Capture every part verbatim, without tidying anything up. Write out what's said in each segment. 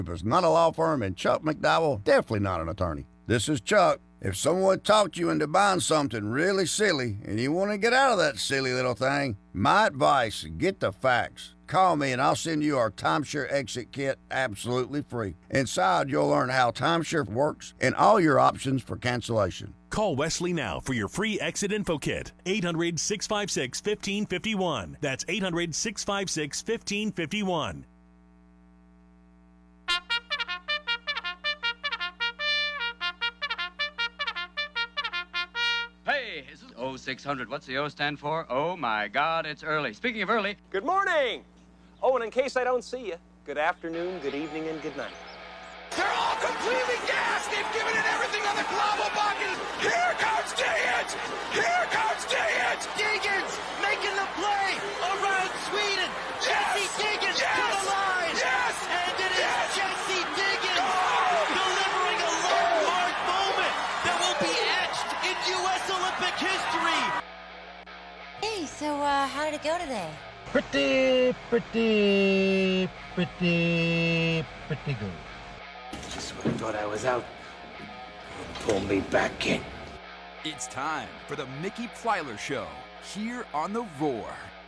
It's not a law firm, and Chuck McDowell, definitely not an attorney. This is Chuck. If someone talked you into buying something really silly and you want to get out of that silly little thing, my advice, get the facts. Call me and I'll send you our Timeshare Exit Kit absolutely free. Inside, you'll learn how timeshare works and all your options for cancellation. Call Wesley now for your free exit info kit. eight hundred, six five six, one five five one. That's eight hundred, six five six, one five five one. Hey, this is oh six hundred. What's the O stand for? Oh, my God, it's early. Speaking of early... Good morning! Oh, and in case I don't see you, good afternoon, good evening, and good night. They're all completely gassed! They've given it everything on the Klavobakken! Here comes Degens! Here comes Degens! Degens making the play around Sweden! Yes! Jesse Degens yes! to the line! Yes! And it is yes! Jesse Degens oh! delivering a landmark moment that will be etched in U S Olympic history! Hey, so uh, how did it go today? Pretty, pretty, pretty, pretty good. Just when I thought I was out, pull me back in. It's time for the Mickey Plyler Show, here on The Roar.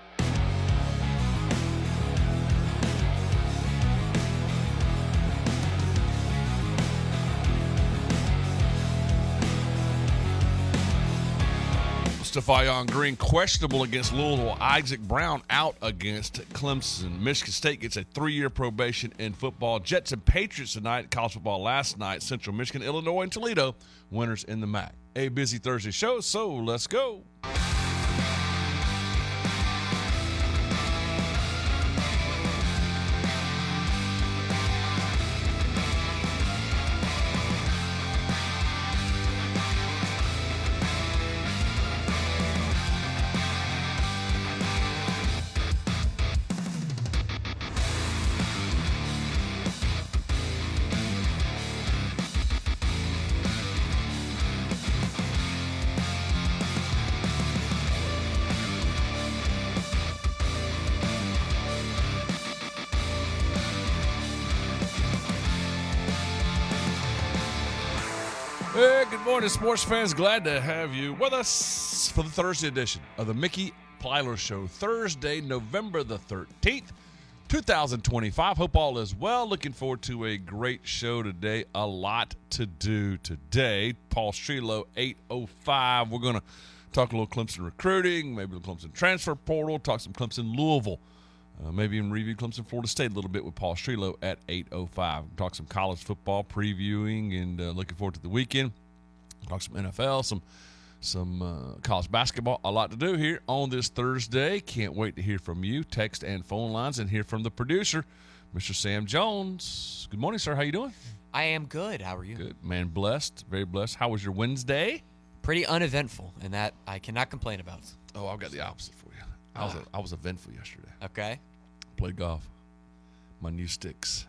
Stephon Green questionable against Louisville. Isaac Brown out against Clemson. Michigan State gets a three-year probation in football. Jets and Patriots tonight. College football last night. Central Michigan, Illinois, and Toledo. Winners in the M A C. A busy Thursday show, so let's go. Hey, good morning, sports fans. Glad to have you with us for the Thursday edition of the Mickey Plyler Show. Thursday, November the thirteenth, two thousand twenty-five. Hope all is well. Looking forward to a great show today. A lot to do today. Paul Strelo, eight oh five. We're going to talk a little Clemson recruiting, maybe a little Clemson transfer portal, talk some Clemson Louisville. Uh, maybe even review Clemson Florida State a little bit with Paul Strelo at eight oh five. Talk some college football previewing and uh, looking forward to the weekend. Talk some N F L, some some uh, college basketball. A lot to do here on this Thursday. Can't wait to hear from you. Text and phone lines, and hear from the producer, Mister Sam Jones. Good morning, sir. How you doing? I am good. How are you? Good, man. Blessed. Very blessed. How was your Wednesday? Pretty uneventful, and that I cannot complain about. Oh, I've got the opposite for you. I was, uh, I was eventful yesterday. Okay. Played golf. My new sticks.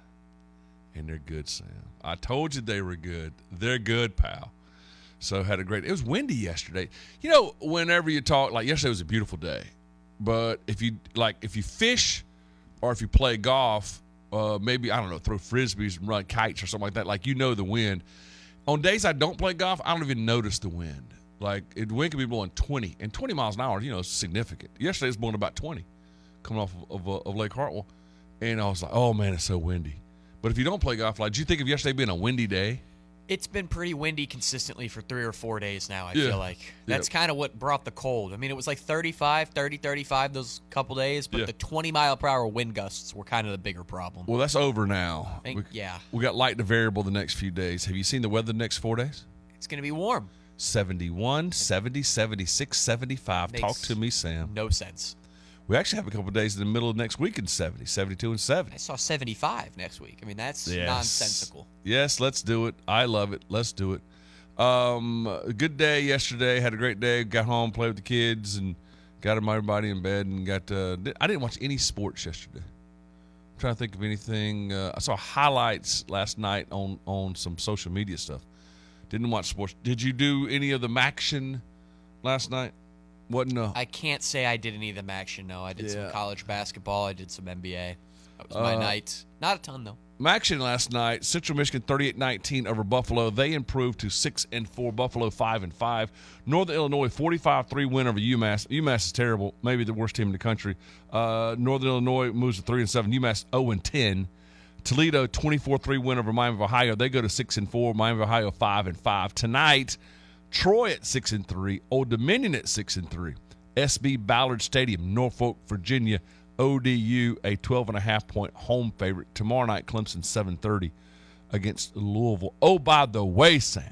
And they're good, Sam. I told you they were good. They're good, pal. So had a great – it was windy yesterday. You know, whenever you talk – like yesterday was a beautiful day. But if you – like if you fish or if you play golf, uh, maybe, I don't know, throw Frisbees and run kites or something like that, like you know the wind. On days I don't play golf, I don't even notice the wind. Like, it, the wind can be blowing twenty. And twenty miles an hour, you know, is significant. Yesterday it was blowing about twenty coming off of, of, of Lake Hartwell. And I was like, oh, man, it's so windy. But if you don't play golf, like, did you think of yesterday being a windy day? It's been pretty windy consistently for three or four days now, I yeah. feel like. That's yeah. kind of what brought the cold. I mean, it was like thirty-five, thirty, thirty-five those couple days, but yeah. the twenty mile per hour wind gusts were kind of the bigger problem. Well, that's over now. I think, we, yeah. We got light to variable the next few days. Have you seen the weather the next four days? It's going to be warm. seventy-one, seventy, seventy-six, seventy-five. Makes Talk to me, Sam. No sense. We actually have a couple of days in the middle of next week in seventy, seventy-two, and seventy. I saw seventy-five next week. I mean, that's yes. nonsensical. Yes, let's do it. I love it. Let's do it. Um, a good day yesterday. Had a great day. Got home, played with the kids, and got everybody in bed. And got. Uh, I didn't watch any sports yesterday. I'm trying to think of anything. Uh, I saw highlights last night on, on some social media stuff. Didn't watch sports. Did you do any of the Maction last night? Wasn't a, I can't say I did any of them action, no. I did Yeah. some college basketball. I did some N B A. That was my Uh, night. Not a ton, though. action last night. Central Michigan thirty-eight nineteen over Buffalo. They improved to six and four. Buffalo five and five. Northern Illinois forty-five three win over UMass. UMass is terrible, maybe the worst team in the country. Uh, Northern Illinois moves to three and seven. UMass zero and ten. Toledo twenty-four three win over Miami of Ohio. They go to six and four. Miami of Ohio five and five. Tonight, Troy at six and three. Old Dominion at six and three. S B Ballard Stadium, Norfolk, Virginia. O D U a twelve and a half point home favorite. Tomorrow night, Clemson seven thirty against Louisville. Oh, by the way, Sam,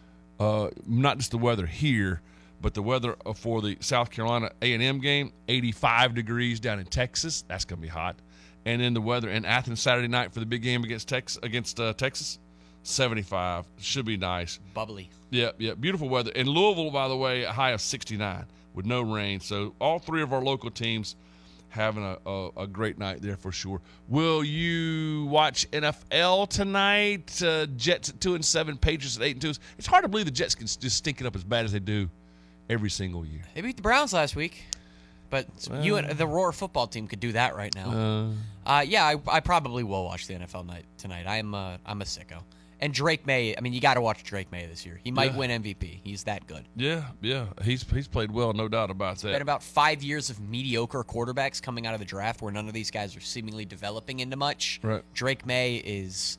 uh, not just the weather here, but the weather for the South Carolina A and M game, eighty-five degrees down in Texas. That's going to be hot. And then the weather in Athens Saturday night for the big game against Texas, against uh, Texas, seventy-five. Should be nice. Bubbly. Yeah, yeah. Beautiful weather. In Louisville, by the way, a high of sixty-nine with no rain. So all three of our local teams having a, a, a great night there for sure. Will you watch N F L tonight? Uh, Jets at two and seven, Patriots at eight and two. It's hard to believe the Jets can just stink it up as bad as they do every single year. They beat the Browns last week, but Well, you and the Roar football team could do that right now. Uh, Uh, yeah, I, I probably will watch the N F L night tonight. I'm uh, I'm a sicko. And Drake May, I mean, you got to watch Drake May this year. He might Yeah. win M V P. He's that good. yeah, yeah. He's he's played well, no doubt about that. Been about five years of mediocre quarterbacks coming out of the draft where none of these guys are seemingly developing into much. Right. Drake May is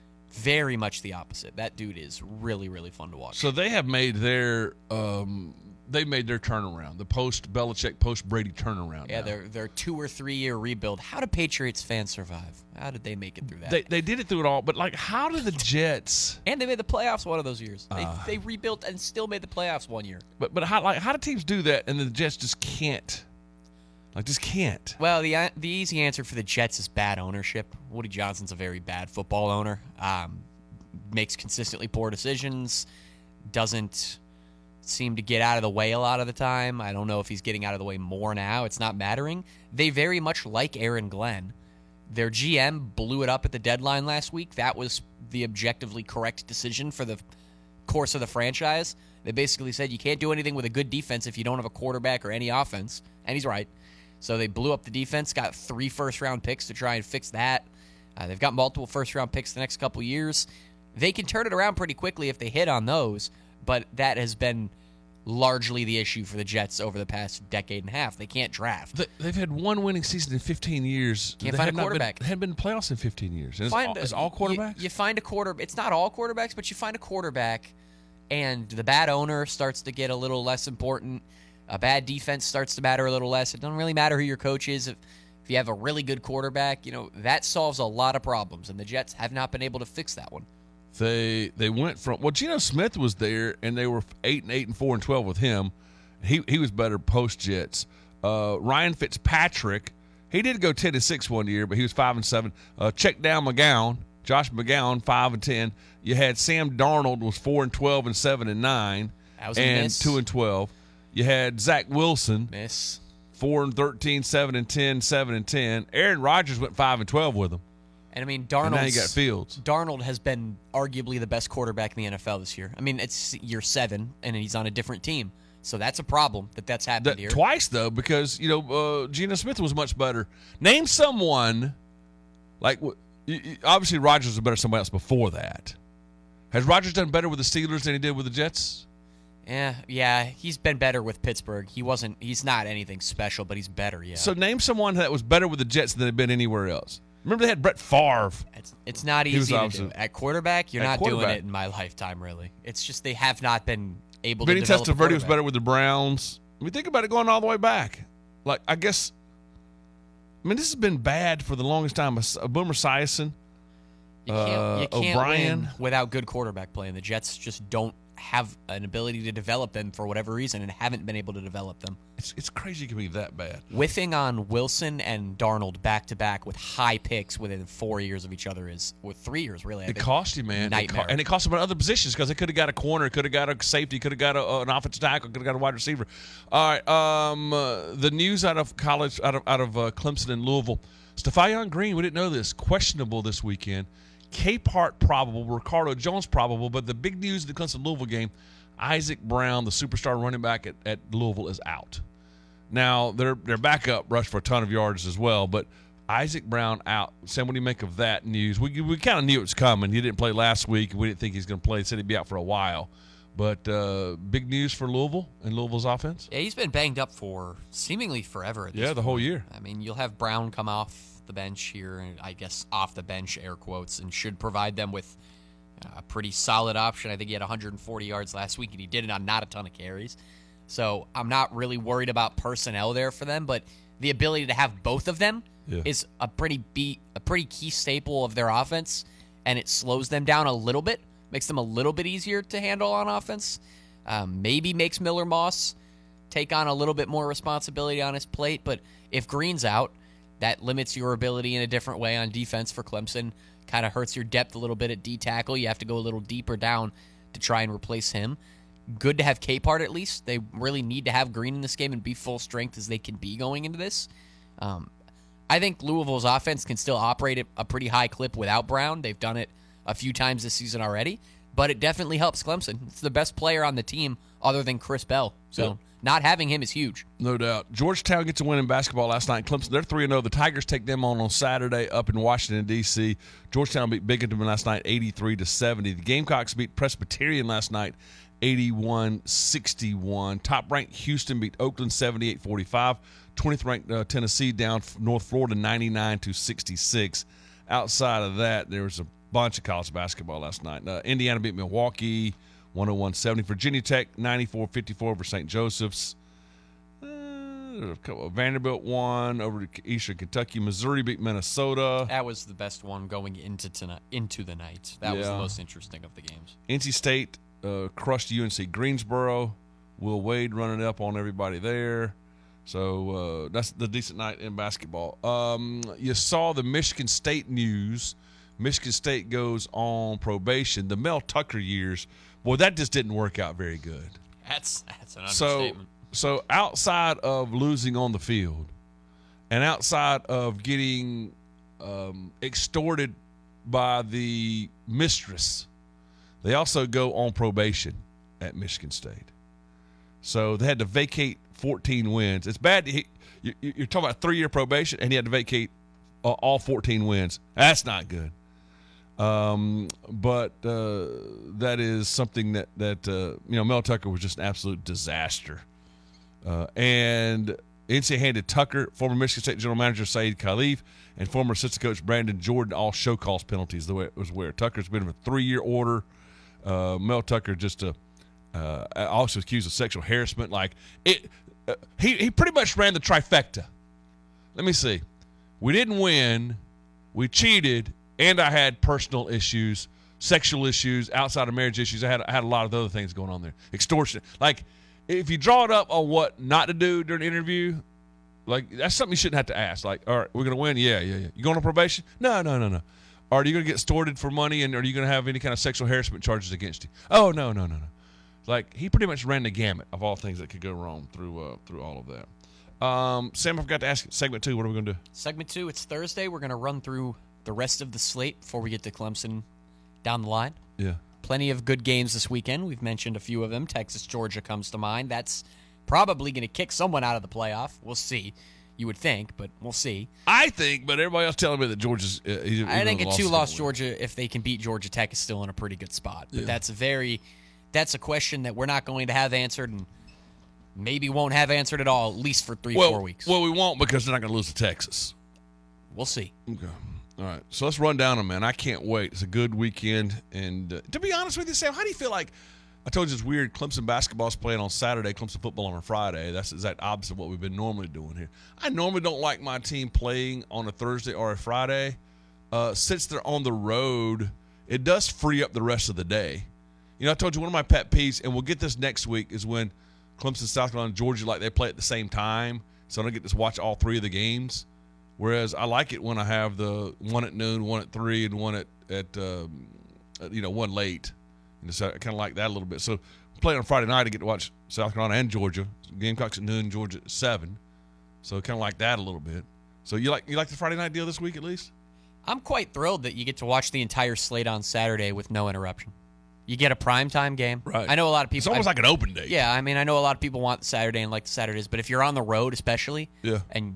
very much the opposite. That dude is really, really fun to watch. So they have made their um, they made their turnaround. The post Belichick, post Brady turnaround. Yeah, now. their their two or three year rebuild. How do Patriots fans survive? How did they make it through that? They they did it through it all, but like, how do the Jets? And they made the playoffs one of those years. They, Uh. they rebuilt and still made the playoffs one year. But but how like how do teams do that and the Jets just can't? Like just can't. Well, the the easy answer for the Jets is bad ownership. Woody Johnson's a very bad football owner. Um, makes consistently poor decisions. Doesn't seem to get out of the way a lot of the time. I don't know if he's getting out of the way more now. It's not mattering. They very much like Aaron Glenn. Their G M blew it up at the deadline last week. That was the objectively correct decision for the course of the franchise. They basically said you can't do anything with a good defense if you don't have a quarterback or any offense. And he's right. So they blew up the defense, got three first-round picks to try and fix that. Uh, they've got multiple first-round picks the next couple years. They can turn it around pretty quickly if they hit on those, but that has been largely the issue for the Jets over the past decade and a half. They can't draft. They- They've had one winning season in fifteen years. Can't They find have a not quarterback. Been, they haven't been in playoffs in fifteen years. And it's, all, a- it's all you- quarterbacks? You, find a quarter. It's not all quarterbacks, but you find a quarterback, and the bad owner starts to get a little less important. A bad defense starts to matter a little less. It doesn't really matter who your coach is. If, if you have a really good quarterback, you know that solves a lot of problems, and the Jets have not been able to fix that one. They they went from well, Geno Smith was there, and they were eight and eight and four and twelve with him. He he was better post Jets. Uh, Ryan Fitzpatrick, he did go ten and six one year, but he was five and seven. Uh, check down McGowan, Josh McGowan, five and ten. You had Sam Darnold was four and twelve and seven and nine, That was a and miss. two and twelve. You had Zach Wilson, Miss. four and thirteen, seven and ten, seven and ten. Aaron Rodgers went five and twelve with him. And I mean, And Darnold. now you got Fields. Darnold has been arguably the best quarterback in the N F L this year. I mean, it's year seven, and he's on a different team, so that's a problem that that's happened That, here. twice though, because you know uh, Geno Smith was much better. Name someone like wh- y- y- obviously Rodgers was better than somebody else before that. Has Rodgers done better with the Steelers than he did with the Jets? Yeah, yeah, he's been better with Pittsburgh. He wasn't. He's not anything special, but he's better. Yeah. So name someone that was better with the Jets than they've been anywhere else. Remember they had Brett Favre. It's, it's not He was easy to awesome. do. At quarterback, you're At not doing quarterback. it in my lifetime, really. It's just they have not been able Vinny to develop a Testaverde was quarterback. better with the Browns. I mean, think about it going all the way back. Like I guess, I mean, this has been bad for the longest time. Uh, Boomer Esiason, You can't, uh, you can't O'Brien. win without good quarterback play, and the Jets just don't have an ability to develop them for whatever reason and haven't been able to develop them. It's it's crazy it can be that bad. Whiffing on Wilson and Darnold back-to-back with high picks within four years of each other is, or three years, really. I It think. cost you, man. It Nightmare. co- and it cost them in other positions because they could have got a corner, could have got a safety, could have got a, an offensive tackle, could have got a wide receiver. All right, um, uh, the news out of college, out of out of uh, Clemson and Louisville. Stephon Green, we didn't know this, questionable this weekend. Capehart probable, Ricardo Jones probable, but the big news of the Clemson-Louisville game, Isaac Brown, the superstar running back at, at Louisville, is out. Now, their their backup rushed for a ton of yards as well, but Isaac Brown out. Sam, what do you make of that news? We we kind of knew it was coming. He didn't play last week, and we didn't think he was going to play. He said he'd be out for a while. But uh, big news for Louisville and Louisville's offense? Yeah, he's been banged up for seemingly forever at this Yeah, the point. whole year. I mean, you'll have Brown come off the bench here, and I guess off the bench, air quotes, and should provide them with a pretty solid option. I think he had one hundred forty yards last week, and he did it on not a ton of carries. So I'm not really worried about personnel there for them, but the ability to have both of them yeah. is a pretty be a pretty key staple of their offense, and it slows them down a little bit. Makes them a little bit easier to handle on offense. Um, maybe makes Miller Moss take on a little bit more responsibility on his plate. But if Green's out, that limits your ability in a different way on defense for Clemson. Kind of hurts your depth a little bit at D tackle. You have to go a little deeper down to try and replace him. Good to have Capehart at least. They really need to have Green in this game and be full strength as they can be going into this. Um, I think Louisville's offense can still operate at a pretty high clip without Brown. They've done it a few times this season already, but it definitely helps Clemson. It's the best player on the team other than Chris Bell, so yep. not having him is huge. No doubt. Georgetown gets a win in basketball last night. Clemson, they're three and oh. The Tigers take them on on Saturday up in Washington, D C Georgetown beat Binghamton last night eighty-three to seventy. The Gamecocks beat Presbyterian last night eighty-one sixty-one. Top-ranked Houston beat Oakland seventy-eight forty-five. twentieth-ranked uh, Tennessee down North Florida ninety-nine to sixty-six. Outside of that, there was a bunch of college basketball last night. Uh, Indiana beat Milwaukee one oh one seventy. Virginia Tech ninety-four fifty-four over Saint Joseph's. Uh, Vanderbilt won over Eastern Kentucky. Missouri beat Minnesota. That was the best one going into tonight, into the night. That yeah. was the most interesting of the games. N C State uh, crushed U N C Greensboro. Will Wade running up on everybody there. So uh, that's the decent night in basketball. Um, you saw the Michigan State news. Michigan State goes on probation. The Mel Tucker years, boy, that just didn't work out very good. That's that's an understatement. So, so outside of losing on the field and outside of getting um, extorted by the mistress, they also go on probation at Michigan State. So they had to vacate fourteen wins. It's bad. He, you, you're talking about three-year probation, and he had to vacate uh, all fourteen wins. That's not good. Um, but uh, that is something that that uh, you know, Mel Tucker was just an absolute disaster. Uh, and N C A A handed Tucker, former Michigan State general manager Saeed Khalif, and former assistant coach Brandon Jordan all show cause penalties. The way it was where Tucker's been in a three-year order. Uh, Mel Tucker just a. Uh, also accused of sexual harassment. Like it, uh, he he pretty much ran the trifecta. Let me see. We didn't win. We cheated, and I had personal issues, sexual issues, outside of marriage issues. I had I had a lot of other things going on there. Extortion. Like if you draw it up on what not to do during the interview, like that's something you shouldn't have to ask. Like, all right, we're gonna win. Yeah, yeah, yeah. You going on probation? No, no, no, no. Are you gonna get extorted for money, and are you gonna have any kind of sexual harassment charges against you? Oh, no, no, no, no. Like, he pretty much ran the gamut of all things that could go wrong through uh, through all of that. Um, Sam, I forgot to ask segment two. What are we going to do? Segment two, it's Thursday. We're going to run through the rest of the slate before we get to Clemson down the line. Yeah. Plenty of good games this weekend. We've mentioned a few of them. Texas, Georgia comes to mind. That's probably going to kick someone out of the playoff. We'll see. You would think, but we'll see. I think, but everybody else telling me that Georgia's uh, – I think a two-loss Georgia, if they can beat Georgia Tech, is still in a pretty good spot. But yeah. that's a very – that's a question that we're not going to have answered and maybe won't have answered at all, at least for three, well, four weeks. Well, we won't because they're not going to lose to Texas. We'll see. Okay. All right. So let's run down them, man. I can't wait. It's a good weekend. And uh, to be honest with you, Sam, how do you feel like – I told you it's weird. Clemson basketball's playing on Saturday, Clemson football on Friday. That's the exact opposite of what we've been normally doing here. I normally don't like my team playing on a Thursday or a Friday. Uh, since they're on the road, it does free up the rest of the day. You know, I told you one of my pet peeves, and we'll get this next week, is when Clemson, South Carolina, and Georgia, like they play at the same time, so I don't get to watch all three of the games. Whereas I like it when I have the one at noon, one at three, and one at, at um, you know, one late. And so I kind of like that a little bit. So play on Friday night, I get to watch South Carolina and Georgia. Gamecocks at noon, Georgia at seven. So kind of like that a little bit. So you like you like the Friday night deal this week at least? I'm quite thrilled that you get to watch the entire slate on Saturday with no interruption. You get a primetime game. Right. I know a lot of people. It's almost I, like an open day. Yeah, I mean, I know a lot of people want Saturday and like the Saturdays, but if you're on the road, especially, yeah, and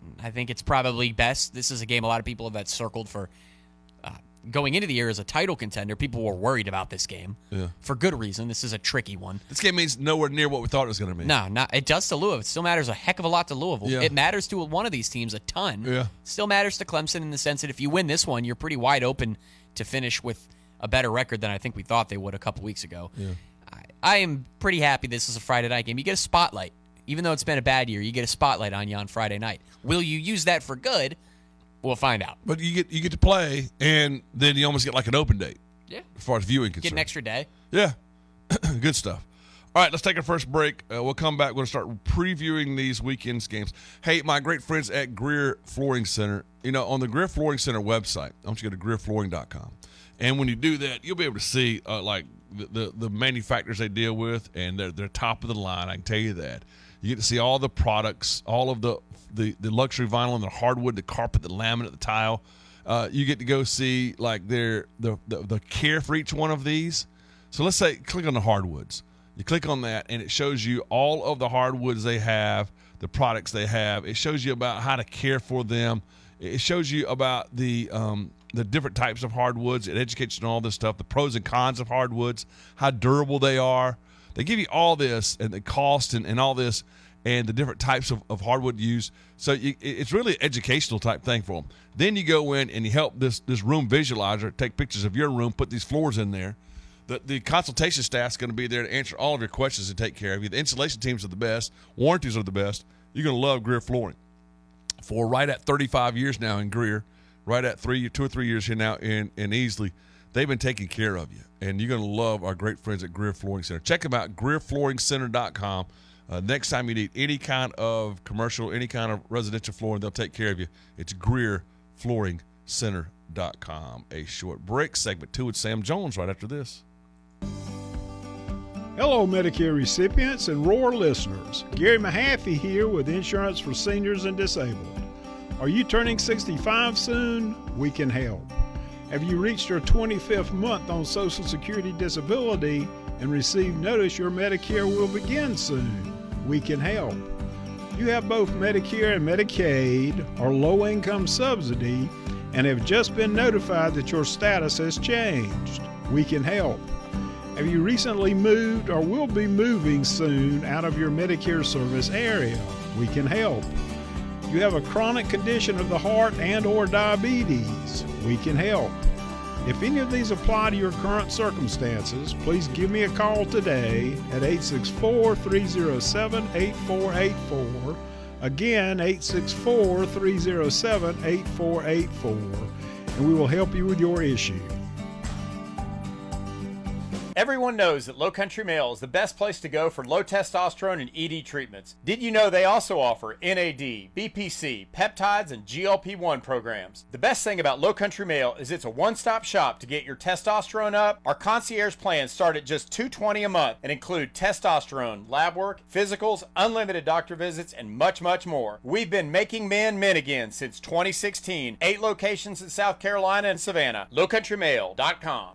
I think it's probably best. This is a game a lot of people have had circled for uh, going into the year as a title contender. People were worried about this game yeah. for good reason. This is a tricky one. This game means nowhere near what we thought it was going to be. No, not, it does to Louisville. It still matters a heck of a lot to Louisville. Yeah. It matters to one of these teams a ton. Yeah. Still matters to Clemson in the sense that if you win this one, you're pretty wide open to finish with a better record than I think we thought they would a couple weeks ago. Yeah. I, I am pretty happy this is a Friday night game. You get a spotlight. Even though it's been a bad year, you get a spotlight on you on Friday night. Will you use that for good? We'll find out. But you get you get to play, and then you almost get like an open date. Yeah. As far as viewing concerned. Get an extra day. Yeah. Good stuff. All right, let's take our first break. Uh, we'll come back. We're going to start previewing these weekend's games. Hey, my great friends at Greer Flooring Center, you know, on the Greer Flooring Center website, I want you to go to greer flooring dot com. And when you do that, you'll be able to see, uh, like, the, the, the manufacturers they deal with, and they're, they're top of the line. I can tell you that. You get to see all the products, all of the, the, the luxury vinyl and the hardwood, the carpet, the laminate, the tile. Uh, you get to go see like their the, the the care for each one of these. So let's say click on the hardwoods. You click on that, and it shows you all of the hardwoods they have, the products they have. It shows you about how to care for them. It shows you about the um, the different types of hardwoods. It educates you on all this stuff, the pros and cons of hardwoods, how durable they are. They give you all this and the cost and, and all this and the different types of, of hardwood used. So you, it's really an educational type thing for them. Then you go in and you help this this room visualizer take pictures of your room, put these floors in there. The, the consultation staff's going to be there to answer all of your questions and take care of you. The installation teams are the best. Warranties are the best. You're going to love Greer Flooring. For right at thirty-five years now in Greer, right at three, two or three years here now in, in Easley, they've been taking care of you. And you're going to love our great friends at Greer Flooring Center. Check them out, greer flooring center dot com. Uh, next time you need any kind of commercial, any kind of residential flooring, they'll take care of you. It's greer flooring center dot com. A short break, segment two with Sam Jones right after this. Hello, Medicare recipients and Roar listeners. Gary Mahaffey here with Insurance for Seniors and Disabled. Are you turning sixty-five soon? We can help. Have you reached your twenty-fifth month on Social Security disability and received notice your Medicare will begin soon? We can help. You have both Medicare and Medicaid or low-income subsidy and have just been notified that your status has changed. We can help. Have you recently moved or will be moving soon out of your Medicare service area? We can help. You have a chronic condition of the heart and or diabetes? We can help. If any of these apply to your current circumstances, please give me a call today at eight six four, three oh seven, eight four eight four. Again, eight six four, three oh seven, eight four eight four, and we will help you with your issue. Everyone knows that Low Country Male is the best place to go for low testosterone and E D treatments. Did you know they also offer N A D, B P C, peptides, and G L P one programs? The best thing about Low Country Male is it's a one-stop shop to get your testosterone up. Our concierge plans start at just two hundred twenty dollars a month and include testosterone, lab work, physicals, unlimited doctor visits, and much, much more. We've been making men men again since twenty sixteen. Eight locations in South Carolina and Savannah. low country male dot com.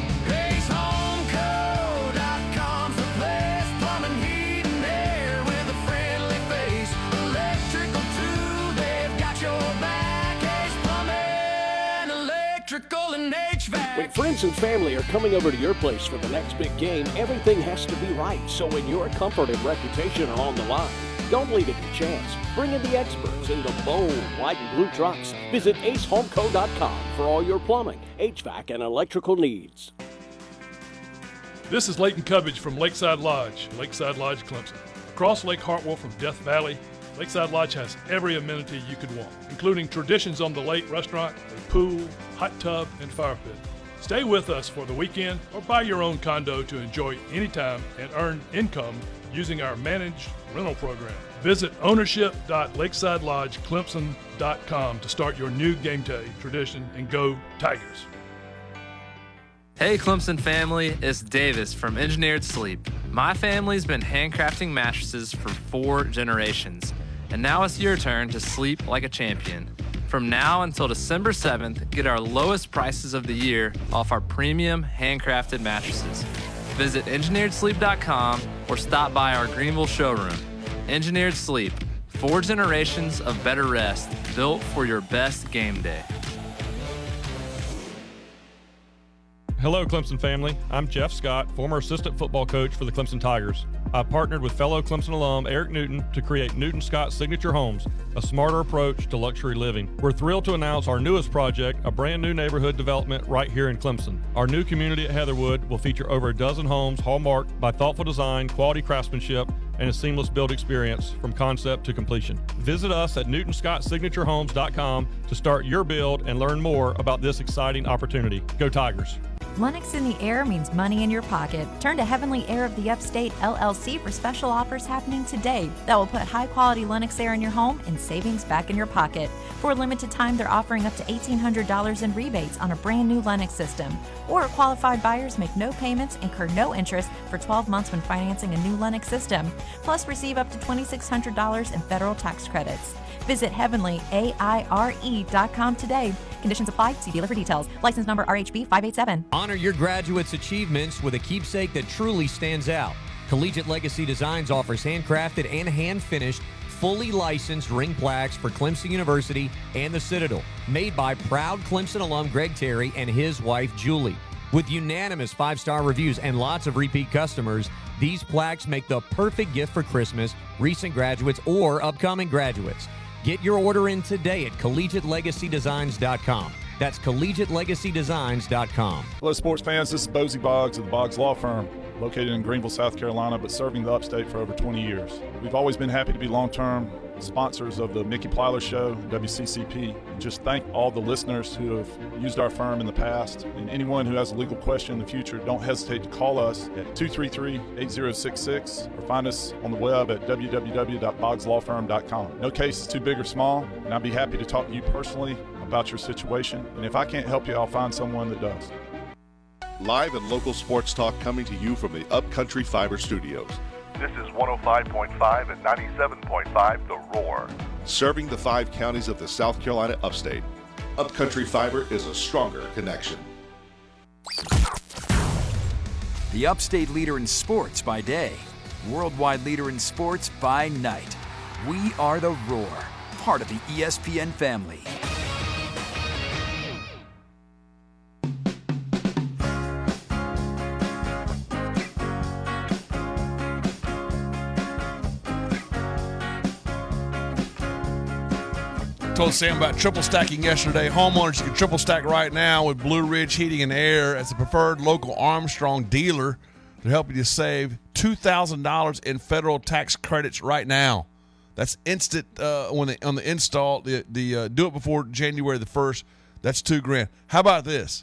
When friends and family are coming over to your place for the next big game, everything has to be right. So when your comfort and reputation are on the line, don't leave it to chance. Bring in the experts in the bold white and blue trucks. Visit ace home co dot com for all your plumbing, H V A C, and electrical needs. This is Leighton Cubbage from Lakeside Lodge, Lakeside Lodge, Clemson. Across Lake Hartwell from Death Valley, Lakeside Lodge has every amenity you could want, including Traditions on the Lake restaurant, a pool, hot tub, and fire pit. Stay with us for the weekend or buy your own condo to enjoy anytime and earn income using our managed rental program. Visit ownership dot lakeside lodge clemson dot com to start your new game day tradition and go Tigers. Hey Clemson family, it's Davis from Engineered Sleep. My family's been handcrafting mattresses for four generations, and now it's your turn to sleep like a champion. From now until December seventh, get our lowest prices of the year off our premium handcrafted mattresses. Visit engineered sleep dot com or stop by our Greenville showroom. Engineered Sleep, four generations of better rest built for your best game day. Hello, Clemson family. I'm Jeff Scott, former assistant football coach for the Clemson Tigers. I've partnered with fellow Clemson alum Eric Newton to create Newton Scott Signature Homes, a smarter approach to luxury living. We're thrilled to announce our newest project, a brand new neighborhood development right here in Clemson. Our new community at Heatherwood will feature over a dozen homes hallmarked by thoughtful design, quality craftsmanship, and a seamless build experience from concept to completion. Visit us at newton scott signature homes dot com to start your build and learn more about this exciting opportunity. Go Tigers! Lennox in the air means money in your pocket. Turn to Heavenly Air of the Upstate, L L C for special offers happening today that will put high-quality Lennox air in your home and savings back in your pocket. For a limited time, they're offering up to eighteen hundred dollars in rebates on a brand new Lennox system. Or qualified buyers make no payments, incur no interest for twelve months when financing a new Lennox system. Plus, receive up to two thousand six hundred dollars in federal tax credits. Visit heavenly aire dot com today. Conditions apply. See dealer for details. License number R H B five eight seven. Honor your graduates' achievements with a keepsake that truly stands out. Collegiate Legacy Designs offers handcrafted and hand-finished, fully licensed ring plaques for Clemson University and the Citadel, made by proud Clemson alum Greg Terry and his wife Julie. With unanimous five-star reviews and lots of repeat customers, these plaques make the perfect gift for Christmas, recent graduates, or upcoming graduates. Get your order in today at collegiate legacy designs dot com. That's collegiate legacy designs dot com. Hello, sports fans. This is Bozie Boggs of the Boggs Law Firm, located in Greenville, South Carolina, but serving the upstate for over twenty years. We've always been happy to be long-term sponsors of the Mickey Plyler Show, W C C P. And just thank all the listeners who have used our firm in the past. And anyone who has a legal question in the future, don't hesitate to call us at two three three, eight zero six six or find us on the web at w w w dot boggs law firm dot com. No case is too big or small, and I'd be happy to talk to you personally about your situation. And if I can't help you, I'll find someone that does. Live and local sports talk coming to you from the Upcountry Fiber Studios. This is one oh five point five and ninety-seven point five The Roar. Serving the five counties of the South Carolina upstate. Upcountry Fiber is a stronger connection. The upstate leader in sports by day, worldwide leader in sports by night. We are The Roar, part of the E S P N family. Told Sam about triple stacking yesterday. Homeowners, you can triple stack right now with Blue Ridge Heating and Air as the preferred local Armstrong dealer to help you to save two thousand dollars in federal tax credits right now. That's instant uh, when they, on the install. The, the uh, do it before January the first. That's two grand. How about this?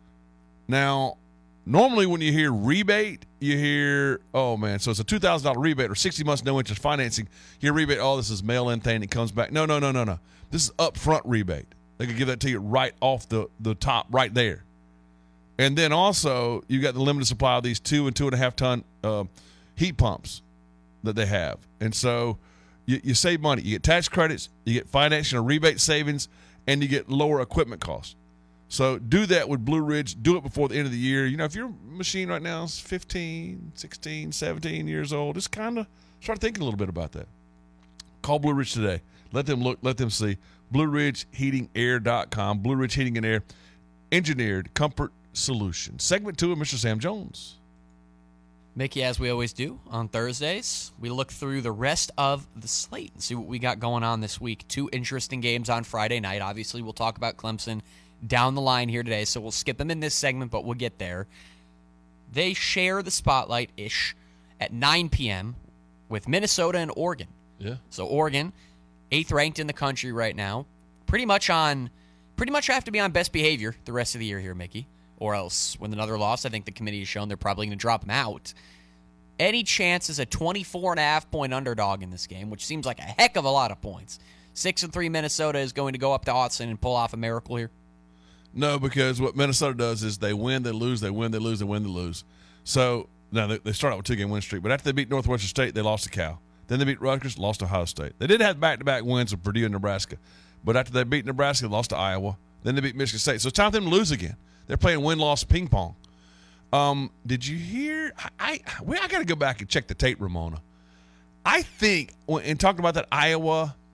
Now, normally when you hear rebate, you hear, oh, man, so it's a two thousand dollars rebate or sixty months no interest financing. You hear rebate, oh, this is mail-in thing. It comes back. No, no, no, no, no. This is upfront rebate. They could give that to you right off the, the top right there. And then also, you got the limited supply of these two and two and a half ton uh, heat pumps that they have. And so you, you save money. You get tax credits, you get financing or rebate savings, and you get lower equipment costs. So do that with Blue Ridge. Do it before the end of the year. You know, if your machine right now is fifteen, sixteen, seventeen years old, just kind of start thinking a little bit about that. Call Blue Ridge today. Let them look. Let them see. Blue Ridge Heating Air dot com. Blue Ridge Heating and Air. Engineered comfort solutions. Segment two of Mister Sam Jones. Mickey, as we always do on Thursdays, we look through the rest of the slate and see what we got going on this week. Two interesting games on Friday night. Obviously, we'll talk about Clemson down the line here today, so we'll skip them in this segment, but we'll get there. They share the spotlight-ish at nine p.m. with Minnesota and Oregon. Yeah. So Oregon, eighth ranked in the country right now, pretty much on, pretty much have to be on best behavior the rest of the year here, Mickey. Or else, with another loss, I think the committee has shown they're probably going to drop them out. Any chance is a twenty-four and a half point underdog in this game, which seems like a heck of a lot of points. Six and three Minnesota is going to go up to Autzen and pull off a miracle here. No, because what Minnesota does is they win, they lose, they win, they lose, they win, they lose. So now they, they start out with a two game win streak, but after they beat Northwestern State, they lost to Cal. Then they beat Rutgers, lost to Ohio State. They did have back-to-back wins with Purdue and Nebraska, but after they beat Nebraska, they lost to Iowa. Then they beat Michigan State. So it's time for them to lose again. They're playing win-loss ping pong. Um, did you hear? I I, well, I got to go back and check the tape, Ramona. I think, in talking about that Iowa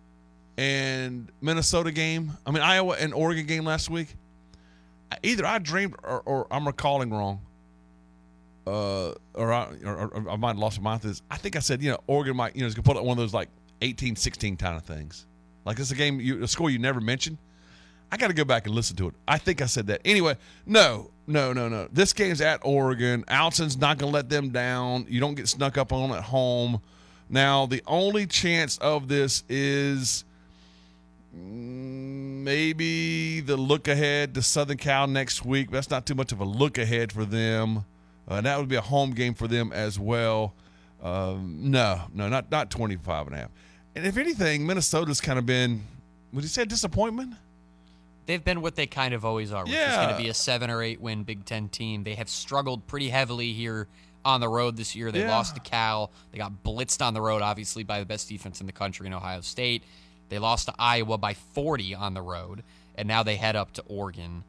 and Minnesota game, I mean, Iowa and Oregon game last week, either I dreamed or, or I'm recalling wrong, uh, or, I, or, or I might have lost my mind. This, I think I said, you know, Oregon might, you know, is going to put up one of those like eighteen sixteen kind of things. Like it's a game, you, a score you never mentioned. I got to go back and listen to it. I think I said that. Anyway, no, no, no, no. This game's at Oregon. Allison's not going to let them down. You don't get snuck up on at home. Now, the only chance of this is maybe the look ahead to Southern Cal next week. That's not too much of a look ahead for them. Uh, that would be a home game for them as well. Um, no, no, not not twenty-five and a half. And if anything, Minnesota's kind of been, would you say, a disappointment? They've been what they kind of always are, which Yeah. is going to be a seven or eight win Big Ten team. They have struggled pretty heavily here on the road this year. They Yeah. lost to Cal. They got blitzed on the road, obviously, by the best defense in the country in Ohio State. They lost to Iowa by forty on the road, and now they head up to Oregon.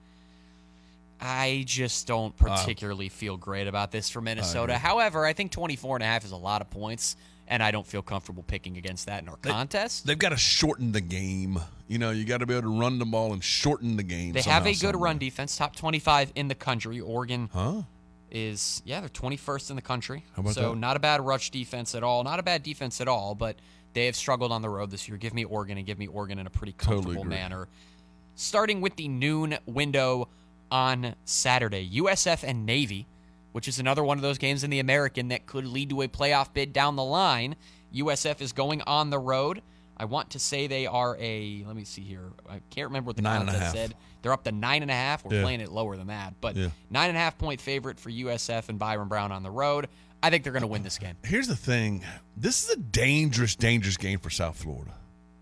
I just don't particularly feel great about this for Minnesota. agree. However, I think twenty-four and a half is a lot of points, and I don't feel comfortable picking against that in our contest. They've got to shorten the game. You know, you got to be able to run the ball and shorten the game. They somehow, have a good somewhere. run defense, top twenty-five in the country. Oregon Huh? is, yeah, they're twenty-first in the country. How about so that? not a bad rush defense at all. Not a bad defense at all, but they have struggled on the road this year. Give me Oregon and give me Oregon in a pretty Totally comfortable agree. manner. Starting with the noon window on Saturday, U S F and Navy, which is another one of those games in the American that could lead to a playoff bid down the line. U S F is going on the road. I want to say they are a, let me see here. I can't remember what the Nine and a contest half. said. They're up to nine and a half. We're Yeah. playing it lower than that, but Yeah. nine and a half point favorite for U S F and Byron Brown on the road. I think they're going to win this game. Here's the thing. This is a dangerous, dangerous game for South Florida.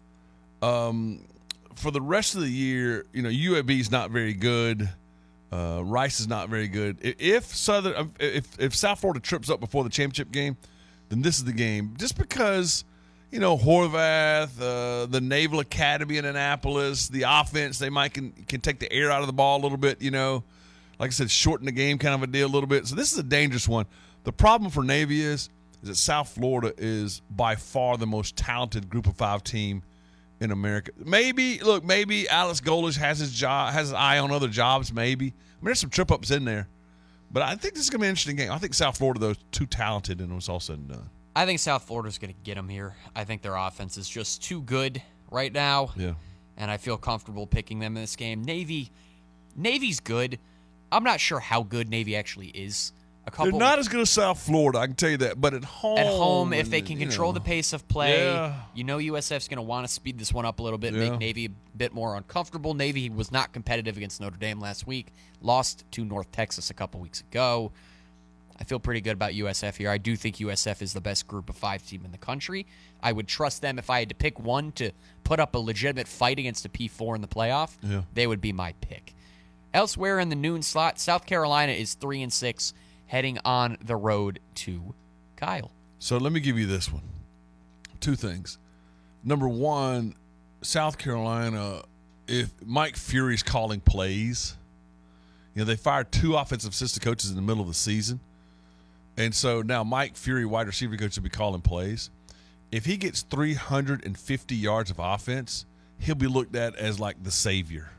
Um, for the rest of the year, you know, U A B is not very good. Uh, Rice is not very good. I- If Southern, if if South Florida trips up before the championship game, then this is the game. Just because, you know, Horvath, uh, the Naval Academy in Annapolis, the offense, they might can can take the air out of the ball a little bit. You know, like I said, shorten the game kind of a deal a little bit. So this is a dangerous one. The problem for Navy is is that South Florida is by far the most talented Group of Five team in America. Maybe look, maybe Alex Golesh has his job, has his eye on other jobs. Maybe I mean, there's some trip ups in there, but I think this is gonna be an interesting game. I think South Florida though is too talented, and when it's all said and done. I think South Florida's going to get them here. I think their offense is just too good right now. Yeah. And I feel comfortable picking them in this game. Navy, Navy's good. I'm not sure how good Navy actually is. A couple They're not as good as South Florida, I can tell you that. But at home, at home, if and, they can you control know, the pace of play, Yeah. you know U S F's going to want to speed this one up a little bit, Yeah. make Navy a bit more uncomfortable. Navy was not competitive against Notre Dame last week, lost to North Texas a couple weeks ago. I feel pretty good about U S F here. I do think U S F is the best Group of Five team in the country. I would trust them if I had to pick one to put up a legitimate fight against a P four in the playoff. Yeah. They would be my pick. Elsewhere in the noon slot, South Carolina is three and six, heading on the road to Kyle. So let me give you this one. Two things. Number one, South Carolina, if Mike Fury's calling plays, you know, they fired two offensive assistant coaches in the middle of the season. And so now Mike Fury, wide receiver coach, will be calling plays. If he gets three hundred fifty yards of offense, he'll be looked at as like the savior.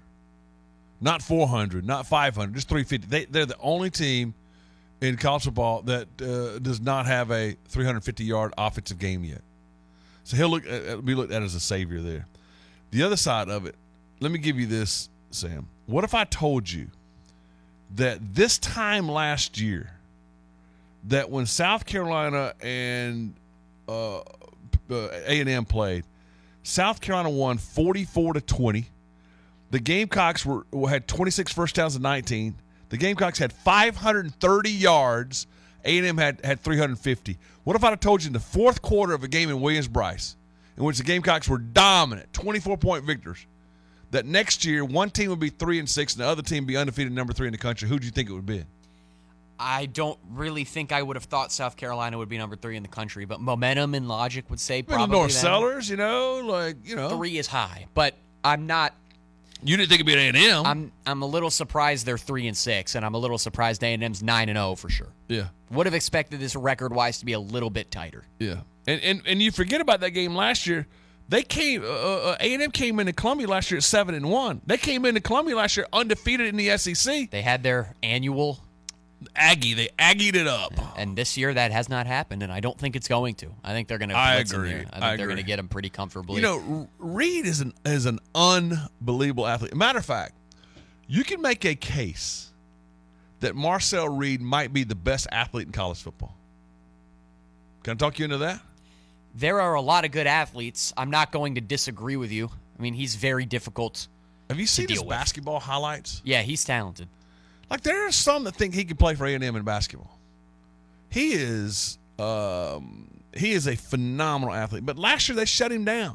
Not four hundred, not five hundred, just three fifty. They, they're the only team in college football that uh, does not have a three hundred fifty yard offensive game yet. So he'll look at, be looked at as a savior there. The other side of it, let me give you this, Sam. What if I told you that this time last year, that when South Carolina and uh, uh, A and M played, South Carolina won forty-four to twenty. The Gamecocks were had twenty-six first downs and nineteen. The Gamecocks had five hundred thirty yards. A and M had, had three hundred fifty. What if I had told you in the fourth quarter of a game in Williams-Brice, in which the Gamecocks were dominant, twenty-four point victors, that next year one team would be three and six and the other team would be undefeated number three in the country? Who do you think it would be? I don't really think I would have thought South Carolina would be number three in the country, but momentum and logic would say I mean, probably the North them. Sellers, you know, like, you know. Three is high, but I'm not. You didn't think it'd be an A and M. I'm I'm a little surprised they're three and six, and I'm a little surprised A and M's nine and zero for sure. Yeah. Would have expected this record wise to be a little bit tighter. Yeah. And, and and you forget about that game last year. They came. Uh, uh, A and M came into Columbia last year at seven and one. They came into Columbia last year undefeated in the S E C. They had their annual Aggie. They Aggied it up. And this year that has not happened, and I don't think it's going to. I think they're going to. I blitz agree. In there. I think I they're going to agree. get them pretty comfortably. You know, Reed is an is an unbelievable athlete. Matter of fact, you can make a case that Marcel Reed might be the best athlete in college football. Can I talk you into that? There are a lot of good athletes. I'm not going to disagree with you. I mean, he's very difficult. Have you seen to his deal with. basketball highlights? Yeah, he's talented. Like, there are some that think he can play for A and M in basketball. He is um, he is a phenomenal athlete. But last year they shut him down.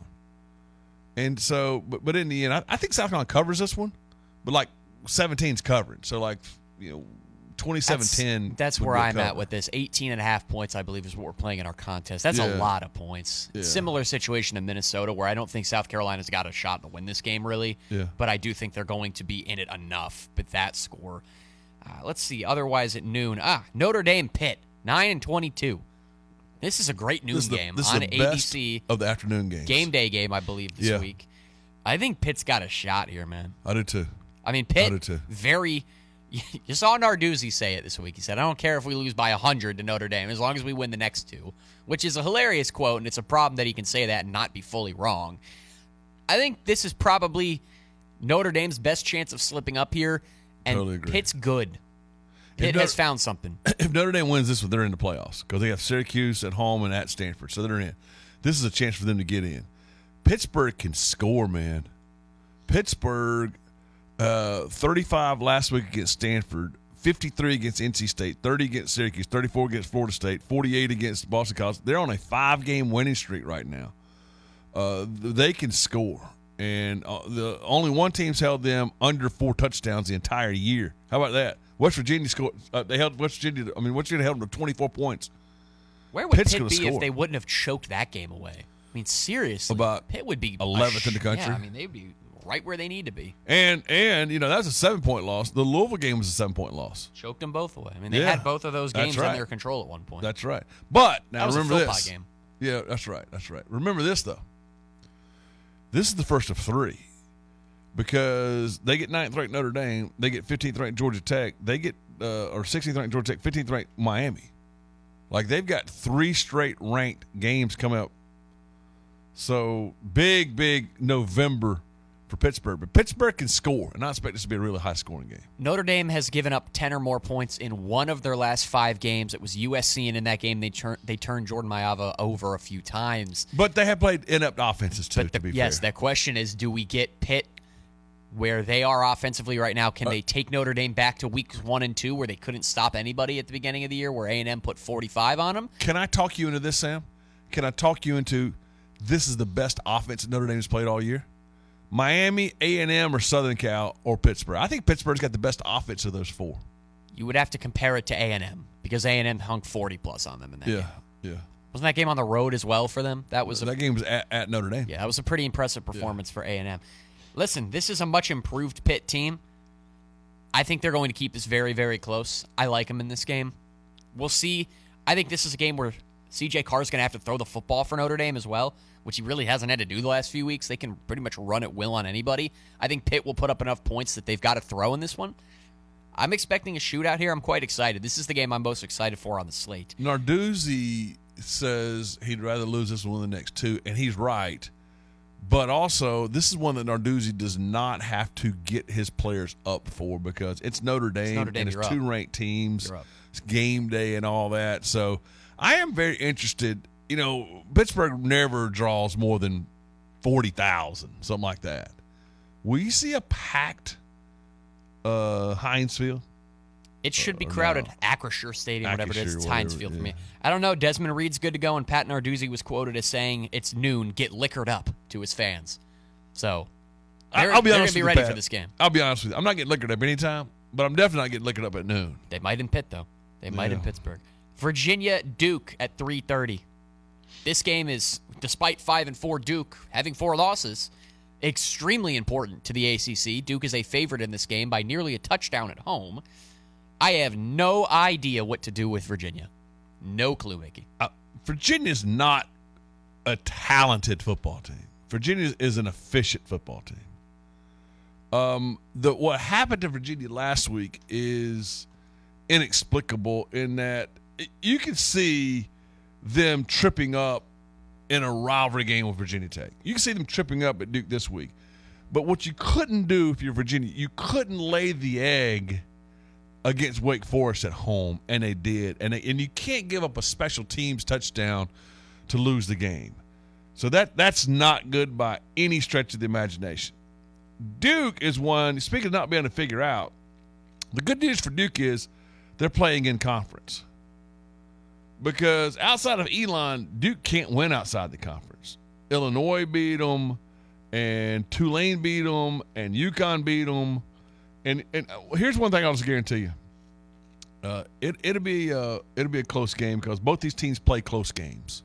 And so, but, but in the end, I, I think South Carolina covers this one. But, like, seventeen's covered. So, like, you know, twenty-seven ten. That's, that's would where be a I'm cover. at with this. eighteen and a half points, I believe, is what we're playing in our contest. That's a Yeah. lot of points. Yeah. Similar situation in Minnesota, where I don't think South Carolina's got a shot to win this game, really. Yeah. But I do think they're going to be in it enough with that score. Uh, let's see. Otherwise, at noon, ah, Notre Dame Pitt, nine and twenty-two. This is a great noon This is the- game this is on the A B best C. of the afternoon games. Game day game, I believe, this Yeah. week. I think Pitt's got a shot here, man. I do too. I mean, Pitt, I do too. very. You saw Narduzzi say it this week. He said, I don't care if we lose by one hundred to Notre Dame as long as we win the next two, which is a hilarious quote, and it's a problem that he can say that and not be fully wrong. I think this is probably Notre Dame's best chance of slipping up here, and Totally agree. Pitt's good. Pitt Notre- has found something. If Notre Dame wins this one, they're in the playoffs because they have Syracuse at home and at Stanford, so they're in. This is a chance for them to get in. Pittsburgh can score, man. Pittsburgh, uh, thirty-five last week against Stanford, fifty-three against N C State, thirty against Syracuse, thirty-four against Florida State, forty-eight against Boston College. They're on a five-game winning streak right now. Uh, they can score, and uh, the only one team's held them under four touchdowns the entire year. How about that? West Virginia scored. Uh, they held West Virginia. I mean, West Virginia held them to twenty-four points. Where would Pitt's Pitt gonna be score. if they wouldn't have choked that game away? I mean, seriously. About Pitt would be a eleventh in the sh- country. Yeah, I mean, they'd be right where they need to be. And and you know that's a seven point loss. The Louisville game was a seven point loss. Choked them both away. I mean, they Yeah, had both of those that's games right. under control at one point. That's right. But now That was a remember Philpott this. game. Yeah, that's right. That's right. Remember this though. This is the first of three, because they get ninth ranked Notre Dame, they get fifteenth ranked Georgia Tech, they get uh, or sixteenth ranked Georgia Tech, fifteenth ranked Miami. Like they've got three straight ranked games coming up. So big, big November for Pittsburgh. But Pittsburgh can score, and I expect this to be a really high scoring game. Notre Dame has given up ten or more points in one of their last five games. It was U S C, and in that game they turned they turned Jordan Mailata over a few times. But they have played inept offenses too, But to the, be yes, fair. the question is, do we get Pitt where they are offensively right now? Can Uh, they take Notre Dame back to weeks one and two where they couldn't stop anybody at the beginning of the year, where A and M put forty-five on them? Can I talk you into this, Sam? Can I talk you into this is the best offense that Notre Dame has played all year? Miami, A and M, or Southern Cal, or Pittsburgh? I think Pittsburgh's got the best offense of those four. You would have to compare it to A and M because A and M hung forty plus on them in that Yeah, game. yeah. Wasn't that game on the road as well for them? That was a, That game was at, at Notre Dame. yeah, that was a pretty impressive performance for A and M. Listen, this is a much improved Pitt team. I think they're going to keep this very, very close. I like them in this game. We'll see. I think this is a game where C J Carr's going to have to throw the football for Notre Dame as well, which he really hasn't had to do the last few weeks. They can pretty much run at will on anybody. I think Pitt will put up enough points that they've got to throw in this one. I'm expecting a shootout here. I'm quite excited. This is the game I'm most excited for on the slate. Narduzzi says he'd rather lose this one than the next two, and he's right. But also, this is one that Narduzzi does not have to get his players up for because it's Notre Dame, Notre Dame, and you're it's up. two ranked teams. You're up. It's game day and all that. So I am very interested. You know, Pittsburgh never draws more than forty thousand, something like that. Will you see a packed uh, Heinz Field? It should be Or crowded. no? Acrisure Stadium, whatever it is. Acrisure, It's Heinz whatever, Field for yeah. me. I don't know. Desmond Reed's good to go, and Pat Narduzzi was quoted as saying, "It's noon. Get liquored up," to his fans. So they're, I'll be they're honest gonna be with ready you, for Pat. this game. I'll be honest with you. I'm not getting liquored up anytime, but I'm definitely not getting liquored up at noon. They might in Pitt though. They might in Yeah. Pittsburgh. Virginia Duke at three thirty. This game is, despite five and four Duke having four losses, extremely important to the A C C. Duke is a favorite in this game by nearly a touchdown at home. I have no idea what to do with Virginia. No clue, Mickey. Uh, Virginia's not a talented football team. Virginia is an efficient football team. Um, the what happened to Virginia last week is inexplicable in that you can see them tripping up in a rivalry game with Virginia Tech. You can see them tripping up at Duke this week. But what you couldn't do if you're Virginia, you couldn't lay the egg against Wake Forest at home, and they did. And they, and you can't give up a special teams touchdown to lose the game. So that that's not good by any stretch of the imagination. Duke is one, speaking of not being able to figure out, the good news for Duke is they're playing in conference. Because outside of Elon, Duke can't win outside the conference. Illinois beat them, and Tulane beat them, and UConn beat them. And and here's one thing I'll just guarantee you. Uh, it, it'll be uh, it'll be a close game because both these teams play close games.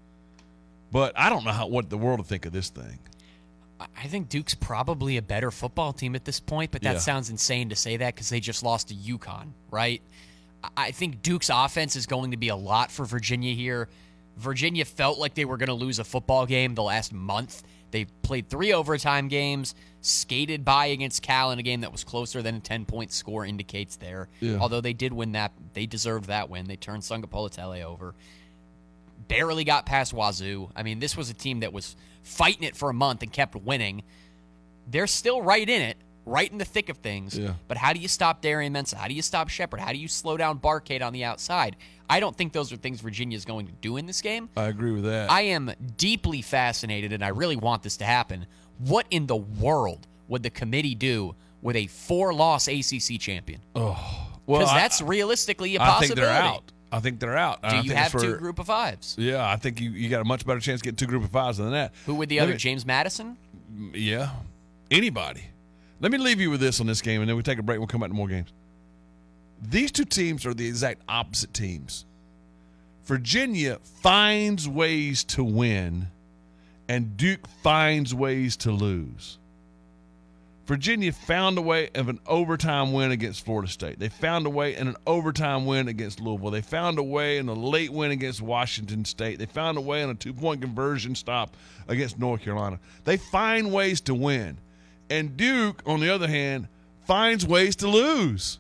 But I don't know how what the world will think of this thing. I think Duke's probably a better football team at this point, but that Yeah. sounds insane to say that because they just lost to UConn, right? I think Duke's offense is going to be a lot for Virginia here. Virginia felt like they were going to lose a football game the last month. They played three overtime games, skated by against Cal in a game that was closer than a ten-point score indicates there. Yeah. Although they did win that. They deserved that win. They turned Sungapolotele over. Barely got past Wazoo. I mean, this was a team that was fighting it for a month and kept winning. They're still right in it, right in the thick of things. Yeah. But how do you stop Darian Mensah? How do you stop Shepard? How do you slow down Barcade on the outside? I don't think those are things Virginia is going to do in this game. I agree with that. I am deeply fascinated, and I really want this to happen. What in the world would the committee do with a four-loss A C C champion? Oh, well, Because I- that's realistically a I possibility. think they're out. I think they're out. Do I you think have it's two for- group of fives? Yeah, I think you, you got a much better chance of getting two group of fives than that. Who would the Let other, me- James Madison? Yeah, anybody. Let me leave you with this on this game, and then we take a break. We'll come back to more games. These two teams are the exact opposite teams. Virginia finds ways to win, and Duke finds ways to lose. Virginia found a way of an overtime win against Florida State. They found a way in an overtime win against Louisville. They found a way in a late win against Washington State. They found a way in a two-point conversion stop against North Carolina. They find ways to win. And Duke, on the other hand, finds ways to lose.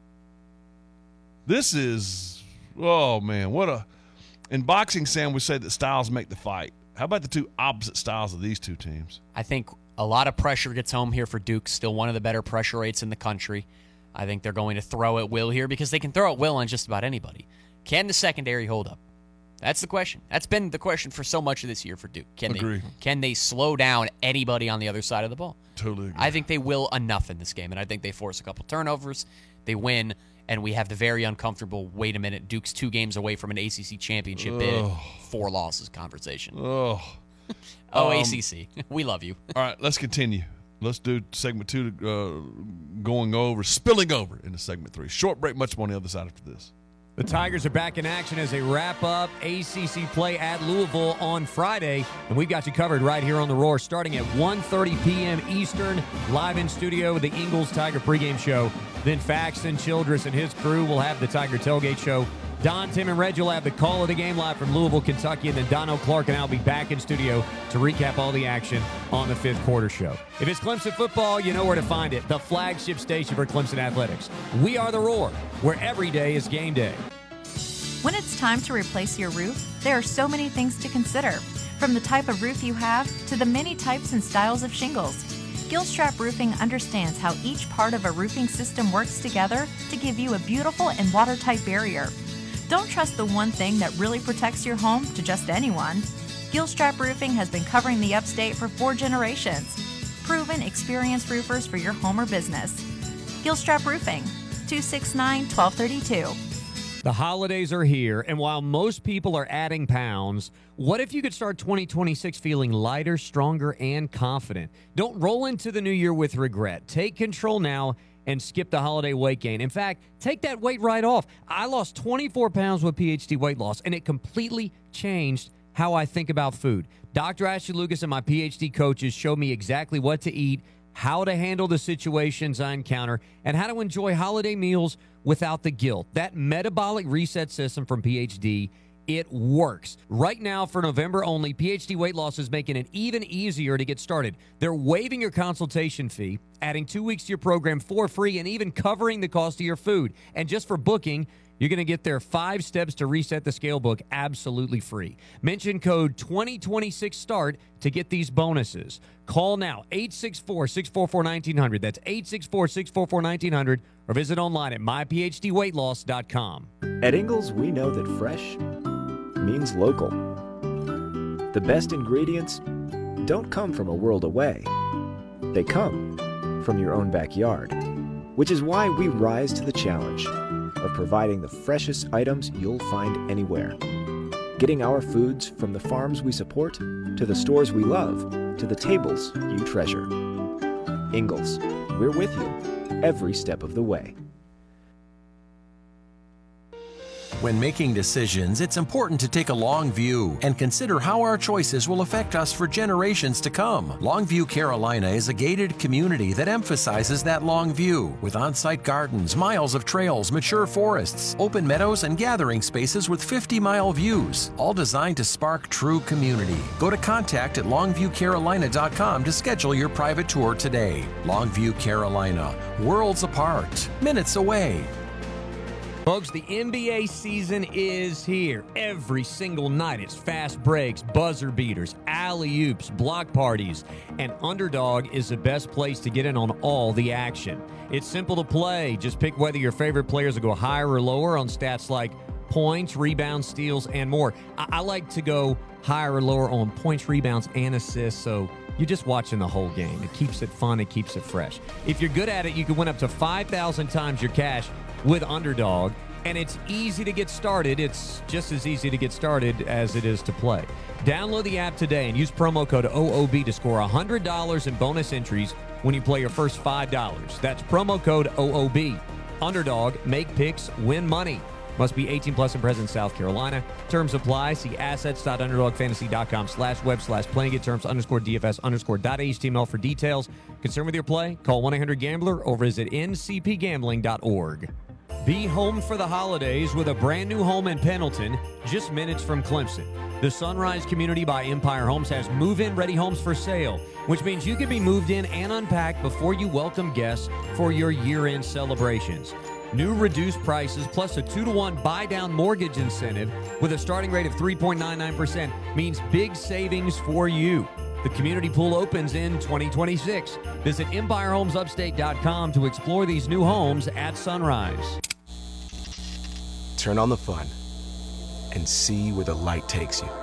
This is, oh, man, what a – in boxing, Sam, we say that styles make the fight. How about the two opposite styles of these two teams? I think a lot of pressure gets home here for Duke. Still one of the better pressure rates in the country. I think they're going to throw at will here because they can throw at will on just about anybody. Can the secondary hold up? That's the question. That's been the question for so much of this year for Duke. Can Agree. they can they slow down anybody on the other side of the ball? Totally agree. I think they will enough in this game, and I think they force a couple turnovers. They win, and we have the very uncomfortable, wait a minute, Duke's two games away from an A C C championship bid, Ugh. four losses conversation. Oh. Oh, Um, A C C. We love you. All right, let's continue. Let's do segment two, uh, going over, spilling over into segment three. Short break, much more on the other side after this. The Tigers are back in action as they wrap up A C C play at Louisville on Friday. And we've got you covered right here on The Roar starting at one thirty p.m. Eastern, live in studio with the Ingles Tiger pregame show. Then Faxon Childress and his crew will have the Tiger Tailgate show. Don, Tim, and Reg will have the call of the game live from Louisville, Kentucky. And then Dono Clark and I will be back in studio to recap all the action on the fifth quarter show. If it's Clemson football, you know where to find it. The flagship station for Clemson Athletics. We are The Roar, where every day is game day. When it's time to replace your roof, there are so many things to consider. From the type of roof you have to the many types and styles of shingles. Gilstrap Roofing understands how each part of a roofing system works together to give you a beautiful and watertight barrier. Don't trust the one thing that really protects your home to just anyone. Gilstrap Roofing has been covering the upstate for four generations. Proven, experienced roofers for your home or business. Gilstrap Roofing, two six nine, one two three two. The holidays are here, and while most people are adding pounds, what if you could start twenty twenty-six feeling lighter, stronger, and confident? Don't roll into the new year with regret. Take control now and skip the holiday weight gain. In fact, take that weight right off. I lost twenty-four pounds with P H D weight loss, and it completely changed how I think about food. Doctor Ashley Lucas and my P H D coaches show me exactly what to eat, how to handle the situations I encounter, and how to enjoy holiday meals without the guilt. That metabolic reset system from P H D It works. Right now, for November only, P H D Weight Loss is making it even easier to get started. They're waiving your consultation fee, adding two weeks to your program for free, and even covering the cost of your food. And just for booking, you're going to get their five steps to reset the scale book absolutely free. Mention code twenty twenty-six START to get these bonuses. Call now, eight six four, six four four, one nine zero zero. That's eight six four, six four four, one nine zero zero. Or visit online at my p h d weight loss dot com. At Ingles, we know that fresh means local. The best ingredients don't come from a world away. They come from your own backyard, which is why we rise to the challenge of providing the freshest items you'll find anywhere. Getting our foods from the farms we support, to the stores we love, to the tables you treasure. Ingles, we're with you every step of the way. When making decisions, it's important to take a long view and consider how our choices will affect us for generations to come. Longview Carolina is a gated community that emphasizes that long view, with on-site gardens, miles of trails, mature forests, open meadows, and gathering spaces with fifty-mile views, all designed to spark true community. Go to contact at longview carolina dot com to schedule your private tour today. Longview Carolina, worlds apart, minutes away. Folks, the N B A season is here. Every single night, it's fast breaks, buzzer beaters, alley-oops, block parties, and Underdog is the best place to get in on all the action. It's simple to play. Just pick whether your favorite players will go higher or lower on stats like points, rebounds, steals, and more. I, I like to go higher or lower on points, rebounds, and assists, so you're just watching the whole game. It keeps it fun. It keeps it fresh. If you're good at it, you can win up to five thousand times your cash with Underdog, and it's easy to get started. It's just as easy to get started as it is to play. Download the app today and use promo code O O B to score one hundred dollars in bonus entries when you play your first five dollars. That's promo code O O B. Underdog, make picks, win money. Must be eighteen plus and present in South Carolina. Terms apply. See assets.underdogfantasy.com slash web slash playing it terms underscore DFS underscore dot HTML for details. Concerned with your play? Call one eight hundred gambler or visit N C P gambling dot org. Be home for the holidays with a brand new home in Pendleton, just minutes from Clemson. The Sunrise Community by Empire Homes has move-in ready homes for sale, which means you can be moved in and unpacked before you welcome guests for your year-end celebrations. New reduced prices plus a two to one buy-down mortgage incentive with a starting rate of three point nine nine percent means big savings for you. The community pool opens in twenty twenty-six. Visit empire homes upstate dot com to explore these new homes at Sunrise. Turn on the fun and see where the light takes you.